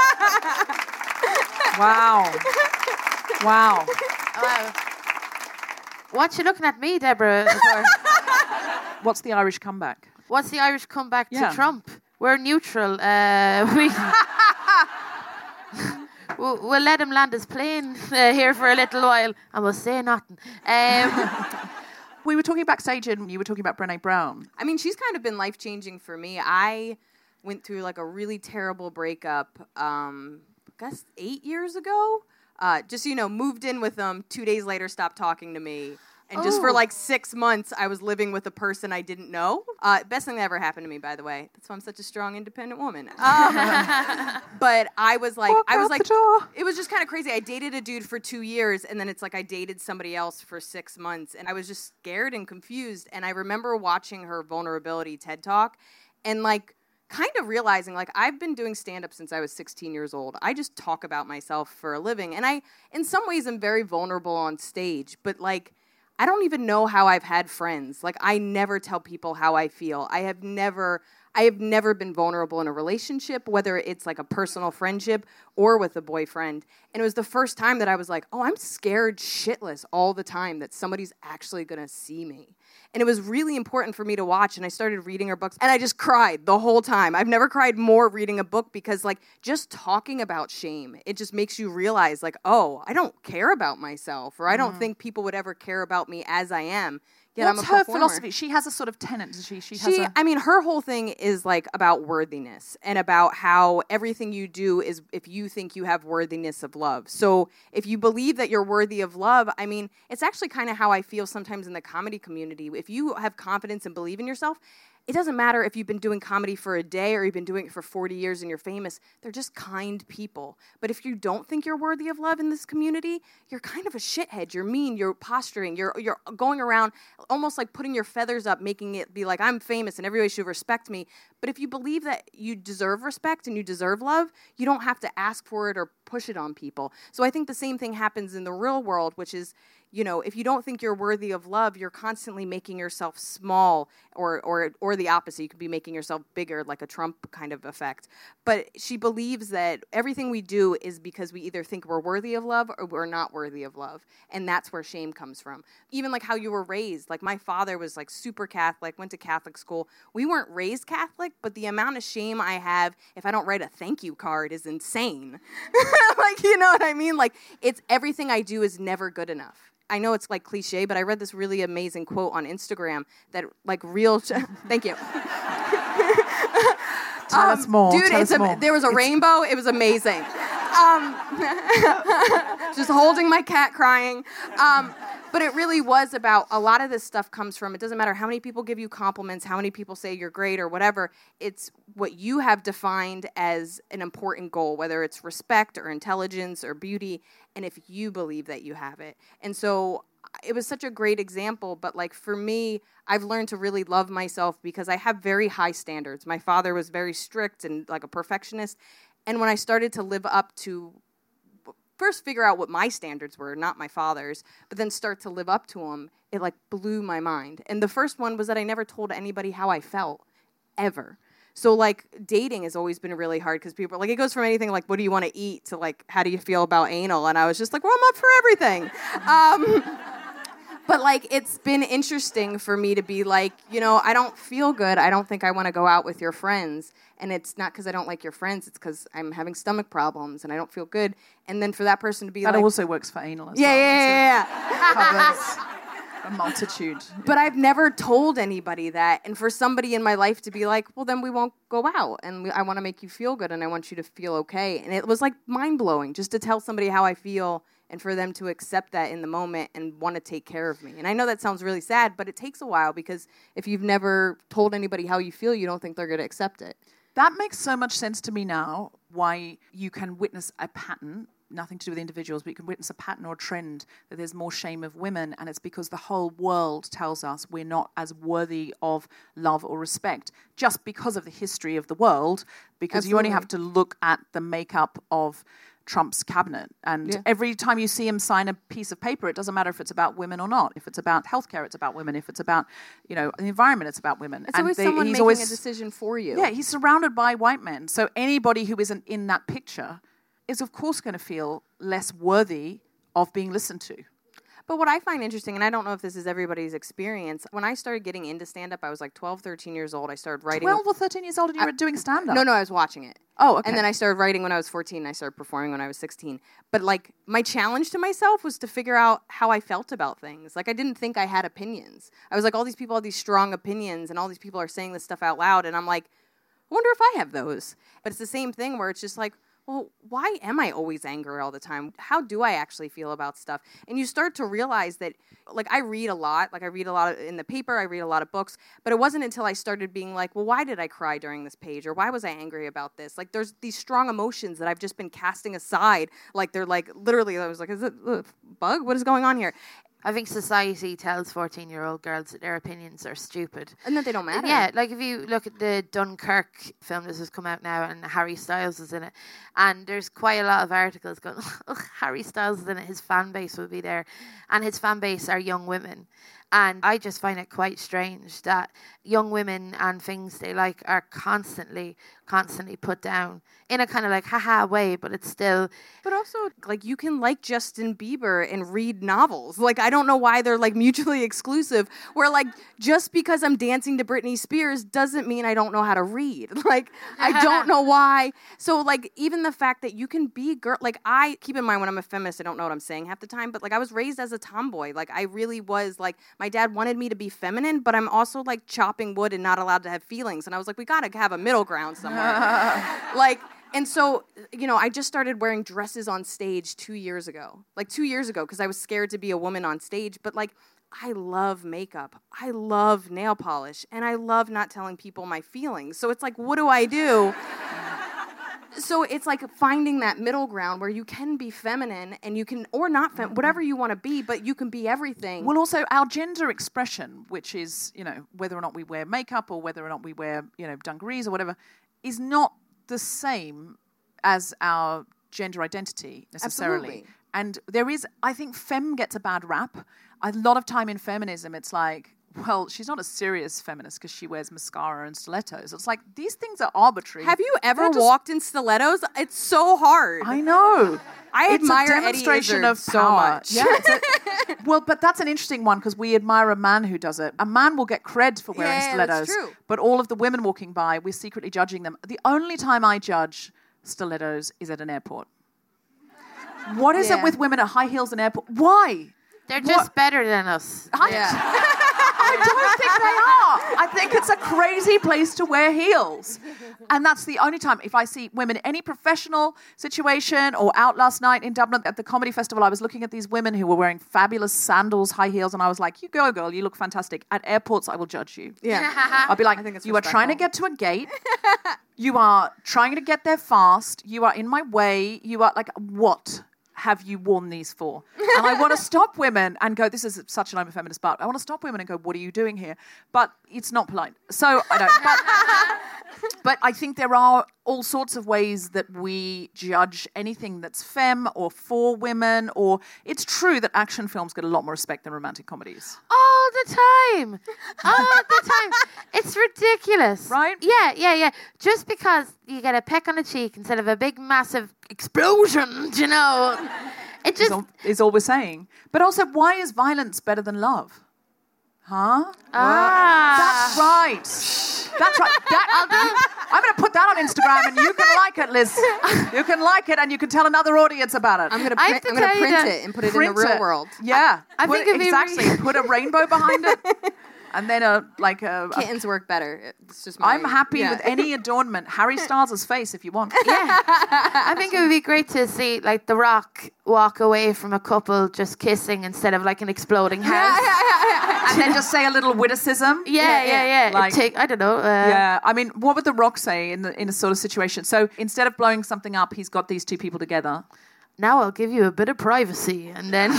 Wow. Wow. Uh, what you looking at me, Deborah? for? What's the Irish comeback? What's the Irish comeback Yeah. to Trump? We're neutral. Uh, we we'll, we'll let him land his plane uh, here for a little while, and we'll say nothing. Um, We were talking backstage, and you were talking about Brené Brown. I mean, she's kind of been life-changing for me. I went through like a really terrible breakup, um, I guess eight years ago. Uh, just so you know, moved in with them. Two days later, stopped talking to me. And just for Oh. like six months, I was living with a person I didn't know. Uh, best thing that ever happened to me, by the way. That's why I'm such a strong, independent woman. Um, but I was like, Walk I was out like, the door. it was just kind of crazy. I dated a dude for two years, and then it's like I dated somebody else for six months, and I was just scared and confused. And I remember watching her vulnerability TED Talk, and like kind of realizing, like, I've been doing stand-up since I was sixteen years old. I just talk about myself for a living, and I, in some ways, am very vulnerable on stage, but like, I don't even know how I've had friends. Like, I never tell people how I feel. I have never, I have never been vulnerable in a relationship, whether it's like a personal friendship or with a boyfriend. And it was the first time that I was like, oh, I'm scared shitless all the time that somebody's actually gonna see me. And it was really important for me to watch, and I started reading her books, and I just cried the whole time. I've never cried more reading a book, because like just talking about shame, it just makes you realize like, oh, I don't care about myself, or I don't think people would ever care about me as I am. Yet What's I'm a her performer. philosophy? She has a sort of tenet, doesn't she? She has She, a... I mean, her whole thing is like about worthiness and about how everything you do is if you think you have worthiness of love. So if you believe that you're worthy of love, I mean, it's actually kind of how I feel sometimes in the comedy community. If you have confidence and believe in yourself, it doesn't matter if you've been doing comedy for a day or you've been doing it for forty years and you're famous. They're just kind people. But if you don't think you're worthy of love in this community, you're kind of a shithead. You're mean. You're posturing. You're you're going around almost like putting your feathers up, making it be like, I'm famous and everybody should respect me. But if you believe that you deserve respect and you deserve love, you don't have to ask for it or push it on people. So I think the same thing happens in the real world, which is, you know, if you don't think you're worthy of love, you're constantly making yourself small, or or or the opposite. You could be making yourself bigger, like a Trump kind of effect. But she believes that everything we do is because we either think we're worthy of love or we're not worthy of love. And that's where shame comes from. Even like how you were raised. Like my father was like super Catholic, went to Catholic school. We weren't raised Catholic, but the amount of shame I have if I don't write a thank you card is insane. Like, you know what I mean? Like, it's everything I do is never good enough. I know it's like cliche, but I read this really amazing quote on Instagram that like real, thank you. Tell um, us more. Dude, Tell it's us a, more. there was a rainbow. It was amazing. Um, just holding my cat crying. Um, But it really was about, a lot of this stuff comes from, it doesn't matter how many people give you compliments, how many people say you're great or whatever, it's what you have defined as an important goal, whether it's respect or intelligence or beauty, and if you believe that you have it. And so it was such a great example, but like for me, I've learned to really love myself because I have very high standards. My father was very strict and like a perfectionist, and when I started to live up to first figure out what my standards were, not my father's, but then start to live up to them, it like blew my mind. And the first one was that I never told anybody how I felt, ever. So like dating has always been really hard because people, like it goes from anything like, what do you want to eat to like, how do you feel about anal? And I was just like, well, I'm up for everything. Um, but like, it's been interesting for me to be like, you know, I don't feel good. I don't think I want to go out with your friends. And it's not because I don't like your friends. It's because I'm having stomach problems and I don't feel good. And then for that person to be that like... That also works for anal as yeah, well. Yeah, yeah, yeah. Covers a multitude. But I've never told anybody that. And for somebody in my life to be like, well, then we won't go out. And we, I want to make you feel good and I want you to feel okay. And it was like mind-blowing just to tell somebody how I feel and for them to accept that in the moment and want to take care of me. And I know that sounds really sad, but it takes a while because if you've never told anybody how you feel, you don't think they're going to accept it. That makes so much sense to me now, why you can witness a pattern, nothing to do with individuals, but you can witness a pattern or a trend that there's more shame of women, and it's because the whole world tells us we're not as worthy of love or respect, just because of the history of the world, because Absolutely. You only have to look at the makeup of Trump's cabinet. And yeah. every time you see him sign a piece of paper, it doesn't matter if it's about women or not. If it's about healthcare, it's about women. If it's about, you know, the environment, it's about women. It's and always they, someone he's making always, a decision for you. Yeah, he's surrounded by white men. So anybody who isn't in that picture is, of course, going to feel less worthy of being listened to. But what I find interesting, and I don't know if this is everybody's experience, when I started getting into stand-up, I was like twelve, thirteen years old. I started writing. twelve or thirteen years old and you were doing stand-up? No, no, I was watching it. Oh, okay. And then I started writing when I was fourteen, and I started performing when I was sixteen. But, like, my challenge to myself was to figure out how I felt about things. Like, I didn't think I had opinions. I was like, all these people have these strong opinions, and all these people are saying this stuff out loud, and I'm like, I wonder if I have those. But it's the same thing where it's just like, well, why am I always angry all the time? How do I actually feel about stuff? And you start to realize that, like, I read a lot. Like, I read a lot of, in the paper, I read a lot of books. But it wasn't until I started being like, well, why did I cry during this page? Or why was I angry about this? Like, there's these strong emotions that I've just been casting aside. Like, they're like, literally, I was like, is it a bug? What is going on here? I think society tells fourteen-year-old girls that their opinions are stupid. And that they don't matter. Yeah, like if you look at the Dunkirk film that has come out now and Harry Styles is in it, and there's quite a lot of articles going, oh, Harry Styles is in it, his fan base will be there. And his fan base are young women. And I just find it quite strange that young women and things they like are constantly, constantly put down in a kind of like haha way, but it's still... But also, like, you can like Justin Bieber and read novels. Like, I don't know why they're, like, mutually exclusive, where, like, just because I'm dancing to Britney Spears doesn't mean I don't know how to read. Like, I don't know why. So, like, even the fact that you can be girl... Like, I... Keep in mind, when I'm a feminist, I don't know what I'm saying half the time, but, like, I was raised as a tomboy. Like, I really was, like... My dad wanted me to be feminine, but I'm also, like, chopping wood and not allowed to have feelings. And I was like, we gotta have a middle ground somewhere. Like, and so, you know, I just started wearing dresses on stage two years ago. Like, two years ago, because I was scared to be a woman on stage. But, like, I love makeup. I love nail polish. And I love not telling people my feelings. So it's like, what do I do? So it's like finding that middle ground where you can be feminine and you can, or not, fem- whatever you want to be, but you can be everything. Well, also our gender expression, which is, you know, whether or not we wear makeup or whether or not we wear, you know, dungarees or whatever, is not the same as our gender identity necessarily. Absolutely. And there is, I think femme gets a bad rap. A lot of time in feminism, it's like, well, she's not a serious feminist because she wears mascara and stilettos. It's like, these things are arbitrary. Have you ever just... walked in stilettos? It's so hard. I know. I it's admire a demonstration Eddie Izzard of so power. much. Yeah, it's a, well, but that's an interesting one because we admire a man who does it. A man will get cred for wearing yeah, stilettos, that's true. But all of the women walking by, we're secretly judging them. The only time I judge stilettos is at an airport. What is yeah. it with women at high heels in airport? Why? They're just what? better than us. I, yeah. I don't think they are. I think it's a crazy place to wear heels. And that's the only time, if I see women in any professional situation or out last night in Dublin at the comedy festival, I was looking at these women who were wearing fabulous sandals, high heels, and I was like, you go, girl, you look fantastic. At airports, I will judge you. Yeah. I'll be like, I think it's you are trying to get to a gate. You are trying to get there fast. You are in my way. You are like, what have you worn these for? And I want to stop women and go, this is such an I'm a feminist, but I want to stop women and go, what are you doing here? But it's not polite. So I don't. But, but I think there are all sorts of ways that we judge anything that's femme or for women, or it's true that action films get a lot more respect than romantic comedies. All the time. All the time. It's ridiculous. Right? Yeah, yeah, yeah. Just because you get a peck on the cheek instead of a big, massive explosion, you know, it just... Is all, is all we're saying. But also, why is violence better than love? Huh? Ah. That's right. That's right. That, I'm going to put that on Instagram and you can like it, Liz. You can like it and you can tell another audience about it. I'm going to I print, have I'm to gonna tell you print that- it and put it Print in the real it. world. Yeah. I Put- think it'd be exactly. really- Put a rainbow behind it. And then a like a, a Kittens work better. It's just my, I'm happy yeah. with any adornment. Harry Styles' face if you want. Yeah. I think it would be great to see, like, The Rock walk away from a couple just kissing instead of, like, an exploding house. And then just say a little witticism. Yeah, yeah, yeah. Like- Take, I don't know. Uh, Yeah, I mean, what would The Rock say in the, in a sort of situation? So instead of blowing something up, he's got these two people together. Now I'll give you a bit of privacy, and then...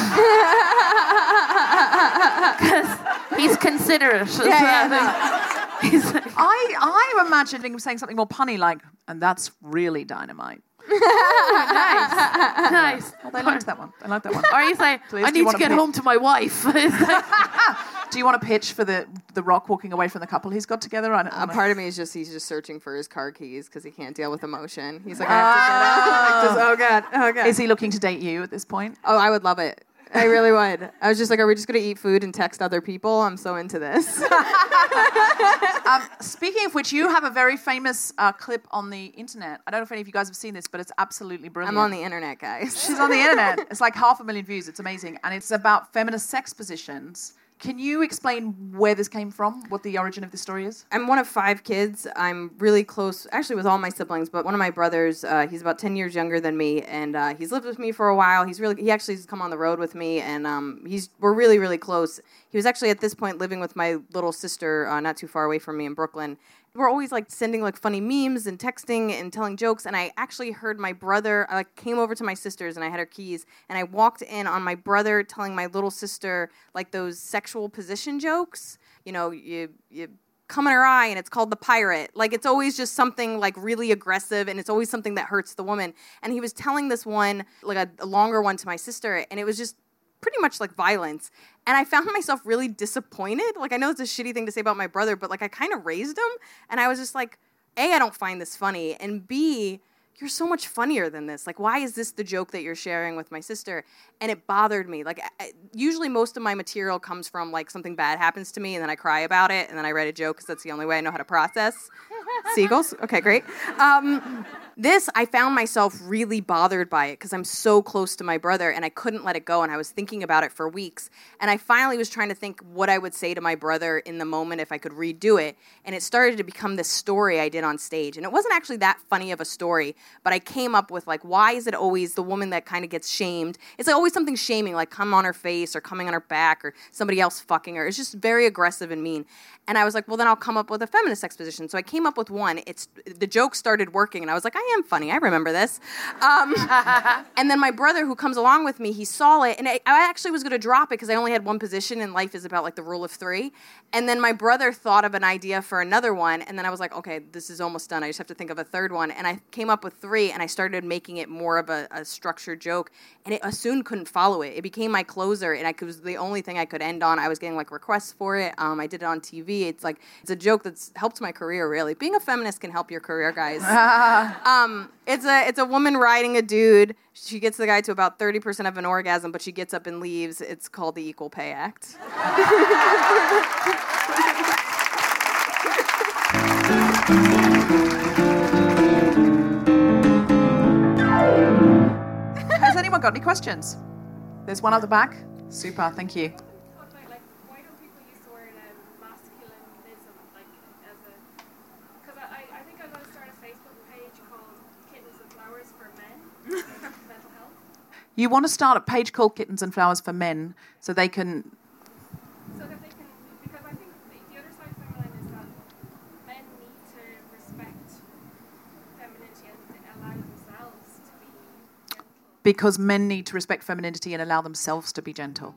Because he's considerate as Yeah, well. yeah, He's like, I, I'm imagining him saying something more punny like, and that's really dynamite. nice. Oh, they liked that one. They liked that one. Or he's like, Please, I do you need to wanna get pick- home to my wife. It's like, Do you want to pitch for the the Rock walking away from the couple he's got together? I don't A know. part of me is just he's just searching for his car keys because he can't deal with emotion. He's like, I have to get out. Like, just, oh god, oh god. Is he looking to date you at this point? Oh, I would love it. I really would. I was just like, are we just going to eat food and text other people? I'm so into this. Um, speaking of which, you have a very famous uh, clip on the internet. I don't know if any of you guys have seen this, but it's absolutely brilliant. I'm on the internet, guys. She's on the internet. It's like half a million views. It's amazing. And it's about feminist sex positions. Can you explain where this came from, what the origin of this story is? I'm one of five kids. I'm really close, actually, with all my siblings. But one of my brothers, uh, he's about ten years younger than me, and uh, he's lived with me for a while. He's really, he actually has come on the road with me, and um, he's we're really, really close. He was actually at this point living with my little sister, uh, not too far away from me in Brooklyn. We're always like sending like funny memes and texting and telling jokes. And I actually heard my brother, I like, came over to my sister's and I had her keys. And I walked in on my brother telling my little sister like those sexual position jokes. You know, you you come in her eye and it's called the pirate. Like it's always just something like really aggressive and it's always something that hurts the woman. And he was telling this one, like a, a longer one to my sister. And it was just pretty much like violence. And I found myself really disappointed. Like, I know it's a shitty thing to say about my brother, but like I kind of raised him. And I was just like, A, I don't find this funny. And B, you're so much funnier than this. Like, why is this the joke that you're sharing with my sister? And it bothered me. Like, I, usually most of my material comes from like something bad happens to me and then I cry about it and then I write a joke because that's the only way I know how to process. Seagulls? Okay, great. Um, this, I found myself really bothered by it because I'm so close to my brother and I couldn't let it go and I was thinking about it for weeks. And I finally was trying to think what I would say to my brother in the moment if I could redo it. And it started to become this story I did on stage. And it wasn't actually that funny of a story, but I came up with like, why is it always the woman that kind of gets shamed? It's like always something shaming, like come on her face or coming on her back or somebody else fucking her. It's just very aggressive and mean. And I was like, well, then I'll come up with a feminist exposition. So I came up with one. It's the joke started working, and I was like, I am funny. I remember this. Um, and then my brother, who comes along with me, he saw it, and I, I actually was going to drop it because I only had one position, and life is about like the rule of three. And then my brother thought of an idea for another one, and then I was like, okay, this is almost done. I just have to think of a third one. And I came up with three, and I started making it more of a, a structured joke, and it, I soon couldn't follow it. It became my closer, and I could, it was the only thing I could end on. I was getting like requests for it. Um, I did it on T V. It's like it's a joke that's helped my career, really. Being a feminist can help your career, guys. um, it's a it's a woman riding a dude. She gets the guy to about thirty percent of an orgasm, but she gets up and leaves. It's called the Equal Pay Act. Has anyone got any questions? There's one at the back. Super, thank you. Like, why don't people use the word um, You want to start a page called Kittens and Flowers for Men so they can... So that they can... Because I think the, the other side of feminine is that men need to respect femininity and allow themselves to be gentle. Because men need to respect femininity and allow themselves to be gentle.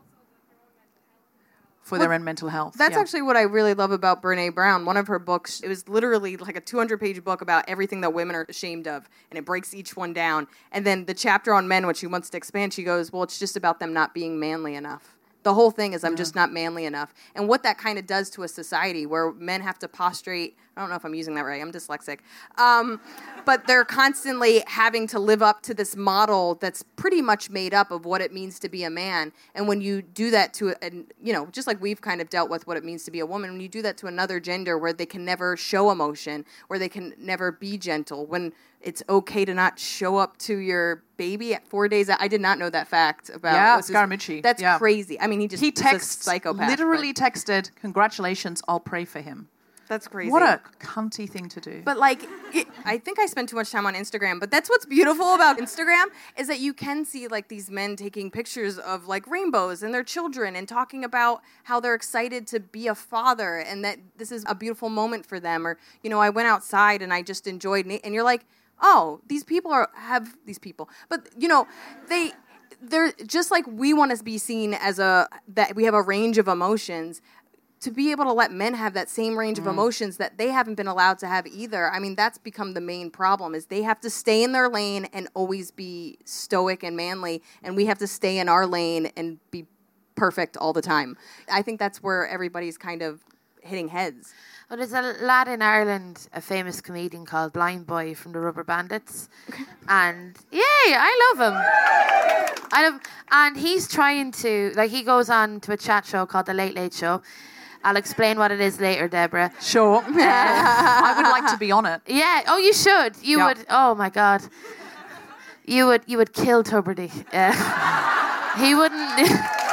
For their Well, own mental health. That's yeah. actually what I really love about Brene Brown. One of her books, it was literally like a two hundred page book about everything that women are ashamed of, and it breaks each one down. And then the chapter on men, which she wants to expand, she goes, well, it's just about them not being manly enough. The whole thing is I'm yeah. just not manly enough. And what that kind of does to a society where men have to prostrate, I don't know if I'm using that right, I'm dyslexic, um, but they're constantly having to live up to this model that's pretty much made up of what it means to be a man. And when you do that to, a, you know, just like we've kind of dealt with what it means to be a woman, when you do that to another gender where they can never show emotion, where they can never be gentle, when it's okay to not show up to your baby at four days. I did not know that fact about yeah, what's his- Scaramucci. That's yeah. crazy. I mean, he just he is a texts, psychopath. literally but texted, congratulations, I'll pray for him. That's crazy. What a cunty thing to do. But like, it, I think I spend too much time on Instagram, but that's what's beautiful about Instagram is that you can see like these men taking pictures of like rainbows and their children and talking about how they're excited to be a father and that this is a beautiful moment for them. Or, you know, I went outside and I just enjoyed it. And you're like, oh, these people are have these people. But, you know, they... They're just like we want to be seen as a, that we have a range of emotions, to be able to let men have that same range mm. of emotions that they haven't been allowed to have either. I mean, that's become the main problem is they have to stay in their lane and always be stoic and manly, and we have to stay in our lane and be perfect all the time. I think that's where everybody's kind of hitting heads. Well, there's a lad in Ireland, a famous comedian called Blind Boy from the Rubber Bandits. And, yay, I love him. I love, and he's trying to, like, he goes on to a chat show called The Late Late Show. I'll explain what it is later, Deborah. Sure. Uh, I would like to be on it. Yeah. Oh, you should. You yeah. would. Oh, my God. You would You would kill Tuberty. Uh, he wouldn't...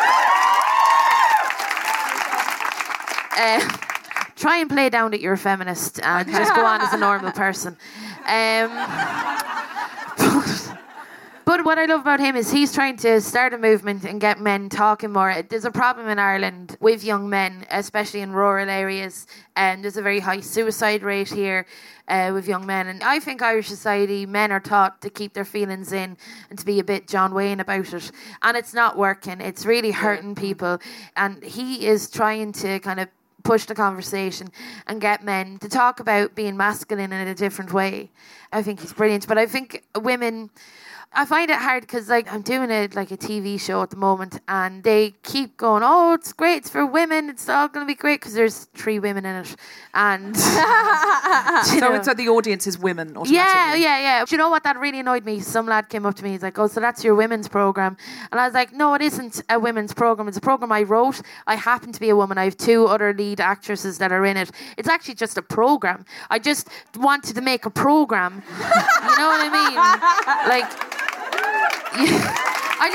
uh, Try and play down that you're a feminist and just go on as a normal person. Um, but, but what I love about him is he's trying to start a movement and get men talking more. There's a problem in Ireland with young men, especially in rural areas, and there's a very high suicide rate here uh, with young men. And I think Irish society, men are taught to keep their feelings in and to be a bit John Wayne about it. And it's not working. It's really hurting people. And he is trying to kind of push the conversation and get men to talk about being masculine in a different way. I think he's brilliant. But I think women... I find it hard because like I'm doing a like a T V show at the moment and they keep going, oh, it's great, it's for women, it's all going to be great because there's three women in it. And so it's so the audience is women automatically. Yeah, yeah, yeah. Do you know what? That really annoyed me. Some lad came up to me, he's like, oh, so that's your women's program. And I was like, no, it isn't a women's program. It's a program I wrote. I happen to be a woman. I have two other lead actresses that are in it. It's actually just a program. I just wanted to make a program. You know what I mean? Like... Yeah, I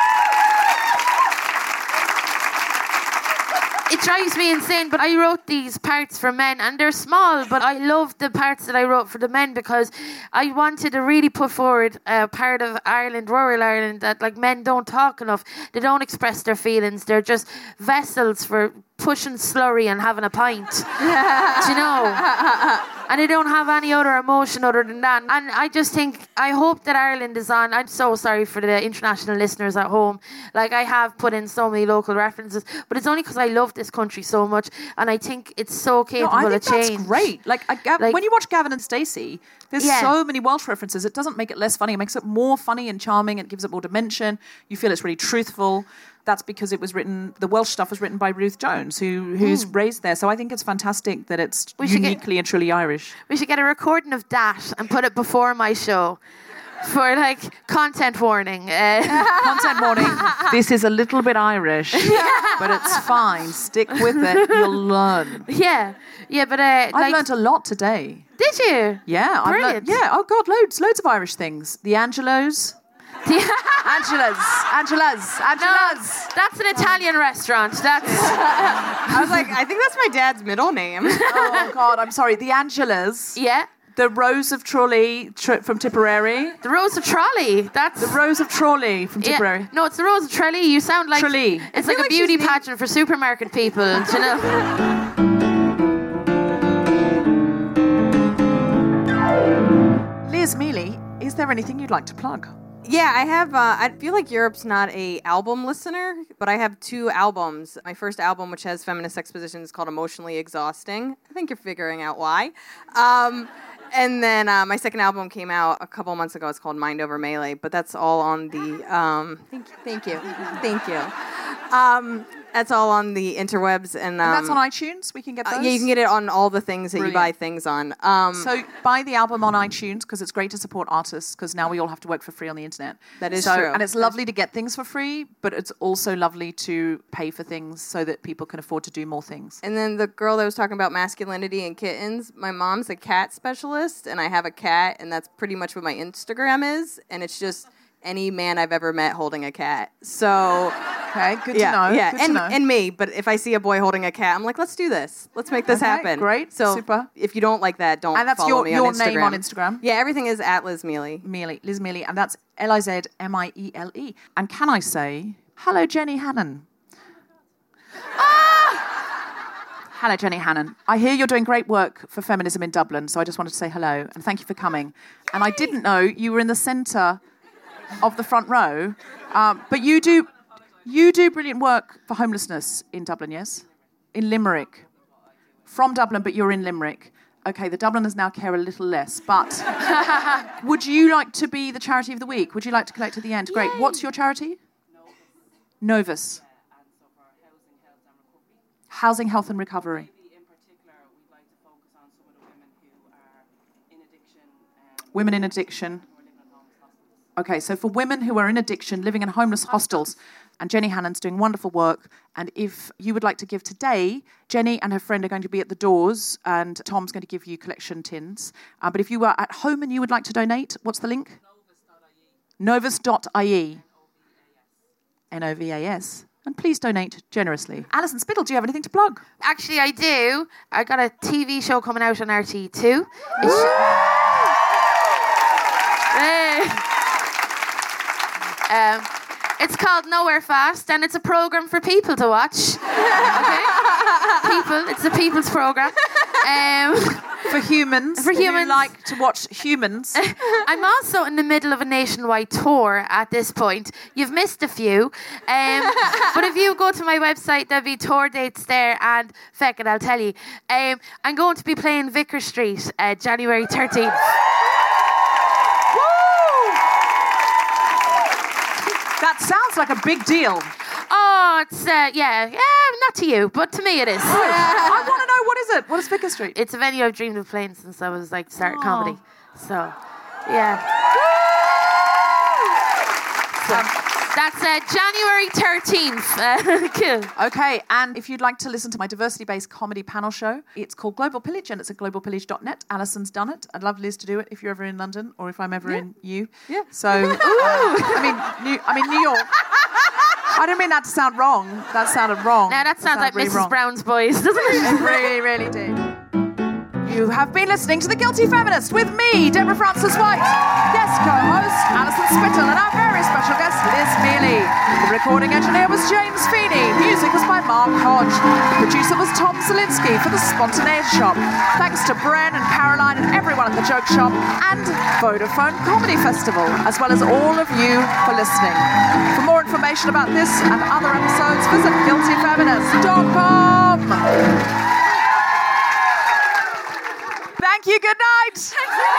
just... It drives me insane, but I wrote these parts for men, and they're small, but I love the parts that I wrote for the men because I wanted to really put forward a part of Ireland, rural Ireland, that like men don't talk enough. They don't express their feelings. They're just vessels for pushing slurry and having a pint. Do you know? And they don't have any other emotion other than that. And I just think, I hope that Ireland is on. I'm so sorry for the international listeners at home. Like, I have put in so many local references, but it's only because I love this country so much, and I think it's so capable no, I think of change. That's great. Like, I, Gav- like, when you watch Gavin and Stacey, there's yeah. so many Welsh references. It doesn't make it less funny. It makes it more funny and charming. It gives it more dimension. You feel it's really truthful. That's because it was written, the Welsh stuff was written by Ruth Jones, who who's mm. raised there. So I think it's fantastic that it's we uniquely get, and truly Irish. We should get a recording of that and put it before my show for, like, content warning. Uh. Content warning. This is a little bit Irish, but it's fine. Stick with it. You'll learn. Yeah. Yeah, but... Uh, I've like, learned a lot today. Did you? Yeah. I've learned, yeah. Oh, God, loads. Loads of Irish things. The Angelos. Angela's, Angela's, Angela's. No, that's an Italian restaurant. That's. I was like, I think that's my dad's middle name. Oh God, I'm sorry. The Angelas. Yeah. The Rose of Trolley tr- from Tipperary. The Rose of Trolley. That's The Rose of Trolley from yeah. Tipperary. No, it's the Rose of Trolley. You sound like Tralee. It's like a beauty pageant for supermarket people. Do you know? Liz Mealy, is there anything you'd like to plug? Yeah, I have, uh, I feel like Europe's not a album listener, but I have two albums. My first album, which has feminist exposition, is called Emotionally Exhausting. I think you're figuring out why. Um, and then uh, my second album came out a couple months ago. It's called Mind Over Melee, but that's all on the, um, thank you, thank you, thank you. Um, that's all on the interwebs. And, um, and that's on iTunes? We can get those? Uh, yeah, you can get it on all the things that Brilliant. you buy things on. Um, So buy the album on iTunes because it's great to support artists because now we all have to work for free on the internet. That is so, true. And it's lovely to get things for free, but it's also lovely to pay for things so that people can afford to do more things. And then the girl that was talking about masculinity and kittens, my mom's a cat specialist, and I have a cat, and that's pretty much what my Instagram is, and it's just any man I've ever met holding a cat. So, okay, good yeah, to know. Yeah, good and to know. and me. But if I see a boy holding a cat, I'm like, let's do this. Let's make this Okay, happen. great, So, super. if you don't like that, don't. And that's follow your, me your on Instagram. name on Instagram? Yeah, everything is at Liz Mealy. Mealy, Liz Mealy, and that's L I Z M I E L E. And can I say, hello, Jenny Hannon. Hello, Jenny Hannon. I hear you're doing great work for feminism in Dublin, so I just wanted to say hello and thank you for coming. And I didn't know you were in the centre of the front row, um, but you do you do brilliant work for homelessness in Dublin, yes? In Limerick. From Dublin, but you're in Limerick. Okay, the Dubliners now care a little less, but would you like to be the charity of the week? Would you like to collect at the end? Great. Yay. What's your charity? Novus. Housing, health and recovery. In particular, we'd like to focus on some of the women who are in addiction. Um, Women in addiction. Okay, so for women who are in addiction, living in homeless hostels, and Jenny Hannon's doing wonderful work. And if you would like to give today, Jenny and her friend are going to be at the doors, and Tom's going to give you collection tins. Uh, but if you are at home and you would like to donate, what's the link? novus dot I E. N O V A S. And please donate generously. Alison Spittle, do you have anything to plug? Actually, I do. I got a T V show coming out on R T E two. It's, um, it's called Nowhere Fast, and it's a program for people to watch. Okay? People. It's a people's program. Um, For humans. For who humans. like to watch humans. I'm also in the middle of a nationwide tour at this point. You've missed a few. Um, but if you go to my website, there'll be tour dates there. And feck it, I'll tell you. Um, I'm going to be playing Vicar Street uh, January thirteenth. That sounds like a big deal. Oh, it's, uh, yeah, yeah, not to you, but to me it is. I want to know, what is it? What is Vicar Street? It's a venue I've dreamed of playing since I was like starting comedy. So, yeah. So, that's uh, January thirteenth. Uh, cool. Okay, and if you'd like to listen to my diversity-based comedy panel show, it's called Global Pillage, and it's at global pillage dot net. Alison's done it. I'd love Liz to do it if you're ever in London, or if I'm ever Yeah. in you. Yeah. So, uh, I mean, New, I mean New York. I don't mean that to sound wrong. That sounded wrong. Now that sounds like really Missus wrong. Brown's Boys, doesn't it? It really, really did. You have been listening to The Guilty Feminist with me, Deborah Frances White, guest co-host Alison Spittle, and our very special guest, Liz Mealy. The recording engineer was James Feeney. Music was by Mark Hodge. The producer was Tom Zielinski for The Spontaneous Shop. Thanks to Bren and Caroline and everyone at The Joke Shop and Vodafone Comedy Festival, as well as all of you for listening. For more information about this and other episodes, visit guilty feminist dot com. Thank you. Good night.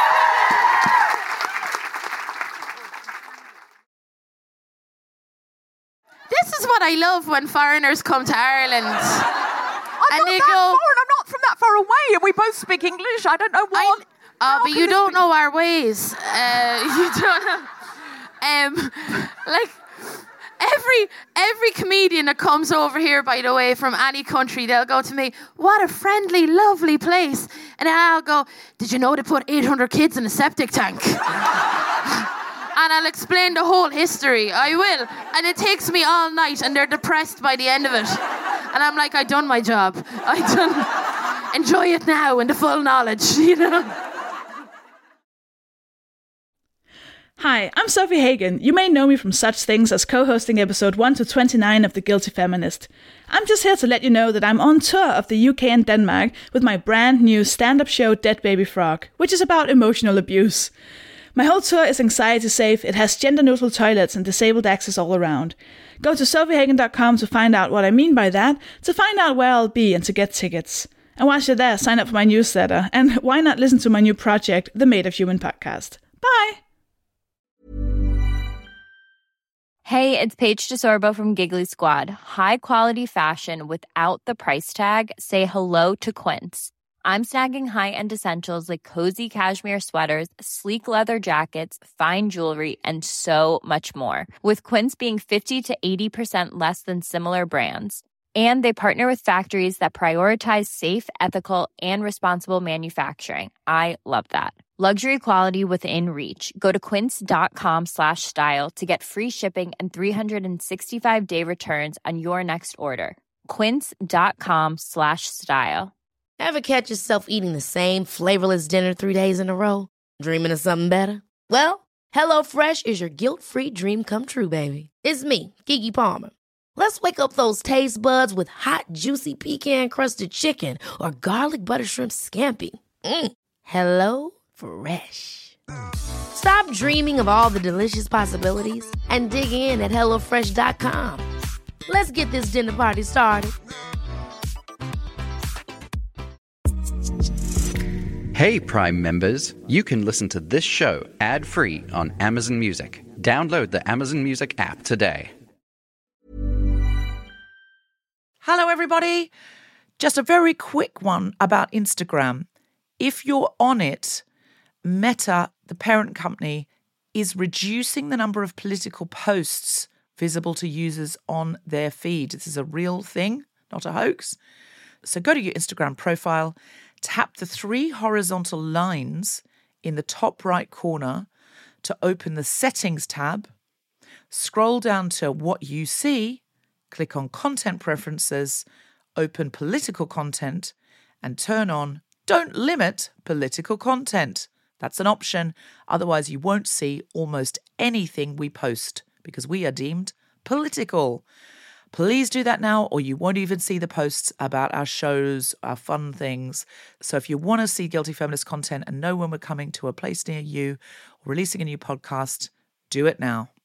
This is what I love when foreigners come to Ireland. I'm And not they that go- foreign. I'm not from that far away, and we both speak English. I don't know what. I, oh, How but can you this don't be- know our ways. Uh, you don't know. Um, like every every comedian that comes over here, by the way, from any country, they'll go to me, "What a friendly, lovely place," and then I'll go, "Did you know they put eight hundred kids in a septic tank?" And I'll explain the whole history. I will. And it takes me all night, and they're depressed by the end of it. And I'm like, I done my job. I done. Enjoy it now in the full knowledge, you know. Hi, I'm Sophie Hagen. You may know me from such things as co-hosting episode one to twenty-nine of The Guilty Feminist. I'm just here to let you know that I'm on tour of the U K and Denmark with my brand new stand-up show Dead Baby Frog, which is about emotional abuse. My whole tour is anxiety safe, it has gender-neutral toilets and disabled access all around. Go to sophie hagen dot com to find out what I mean by that, to find out where I'll be and to get tickets. And while you're there, sign up for my newsletter, and why not listen to my new project, the Made of Human podcast. Bye! Hey, it's Paige DeSorbo from Giggly Squad. High quality fashion without the price tag. Say hello to Quince. I'm snagging high-end essentials like cozy cashmere sweaters, sleek leather jackets, fine jewelry, and so much more. With Quince being fifty to eighty percent less than similar brands. And they partner with factories that prioritize safe, ethical, and responsible manufacturing. I love that. Luxury quality within reach. Go to quince.com slash style to get free shipping and three sixty-five day returns on your next order. Quince.com slash style. Ever catch yourself eating the same flavorless dinner three days in a row? Dreaming of something better? Well, HelloFresh is your guilt-free dream come true, baby. It's me, Keke Palmer. Let's wake up those taste buds with hot, juicy pecan-crusted chicken or garlic butter shrimp scampi. Mm. Hello Fresh. Stop dreaming of all the delicious possibilities and dig in at hello fresh dot com. Let's get this dinner party started. Hey, Prime members, you can listen to this show ad-free on Amazon Music. Download the Amazon Music app today. Hello, everybody. Just a very quick one about Instagram. If you're on it, Meta, the parent company, is reducing the number of political posts visible to users on their feed. This is a real thing, not a hoax. So go to your Instagram profile, tap the three horizontal lines in the top right corner to open the Settings tab, scroll down to What You See, click on Content Preferences, open Political Content, and turn on Don't Limit Political Content. That's an option, otherwise you won't see almost anything we post because we are deemed political. Please do that now or you won't even see the posts about our shows, our fun things. So if you want to see Guilty Feminist content and know when we're coming to a place near you or releasing a new podcast, do it now.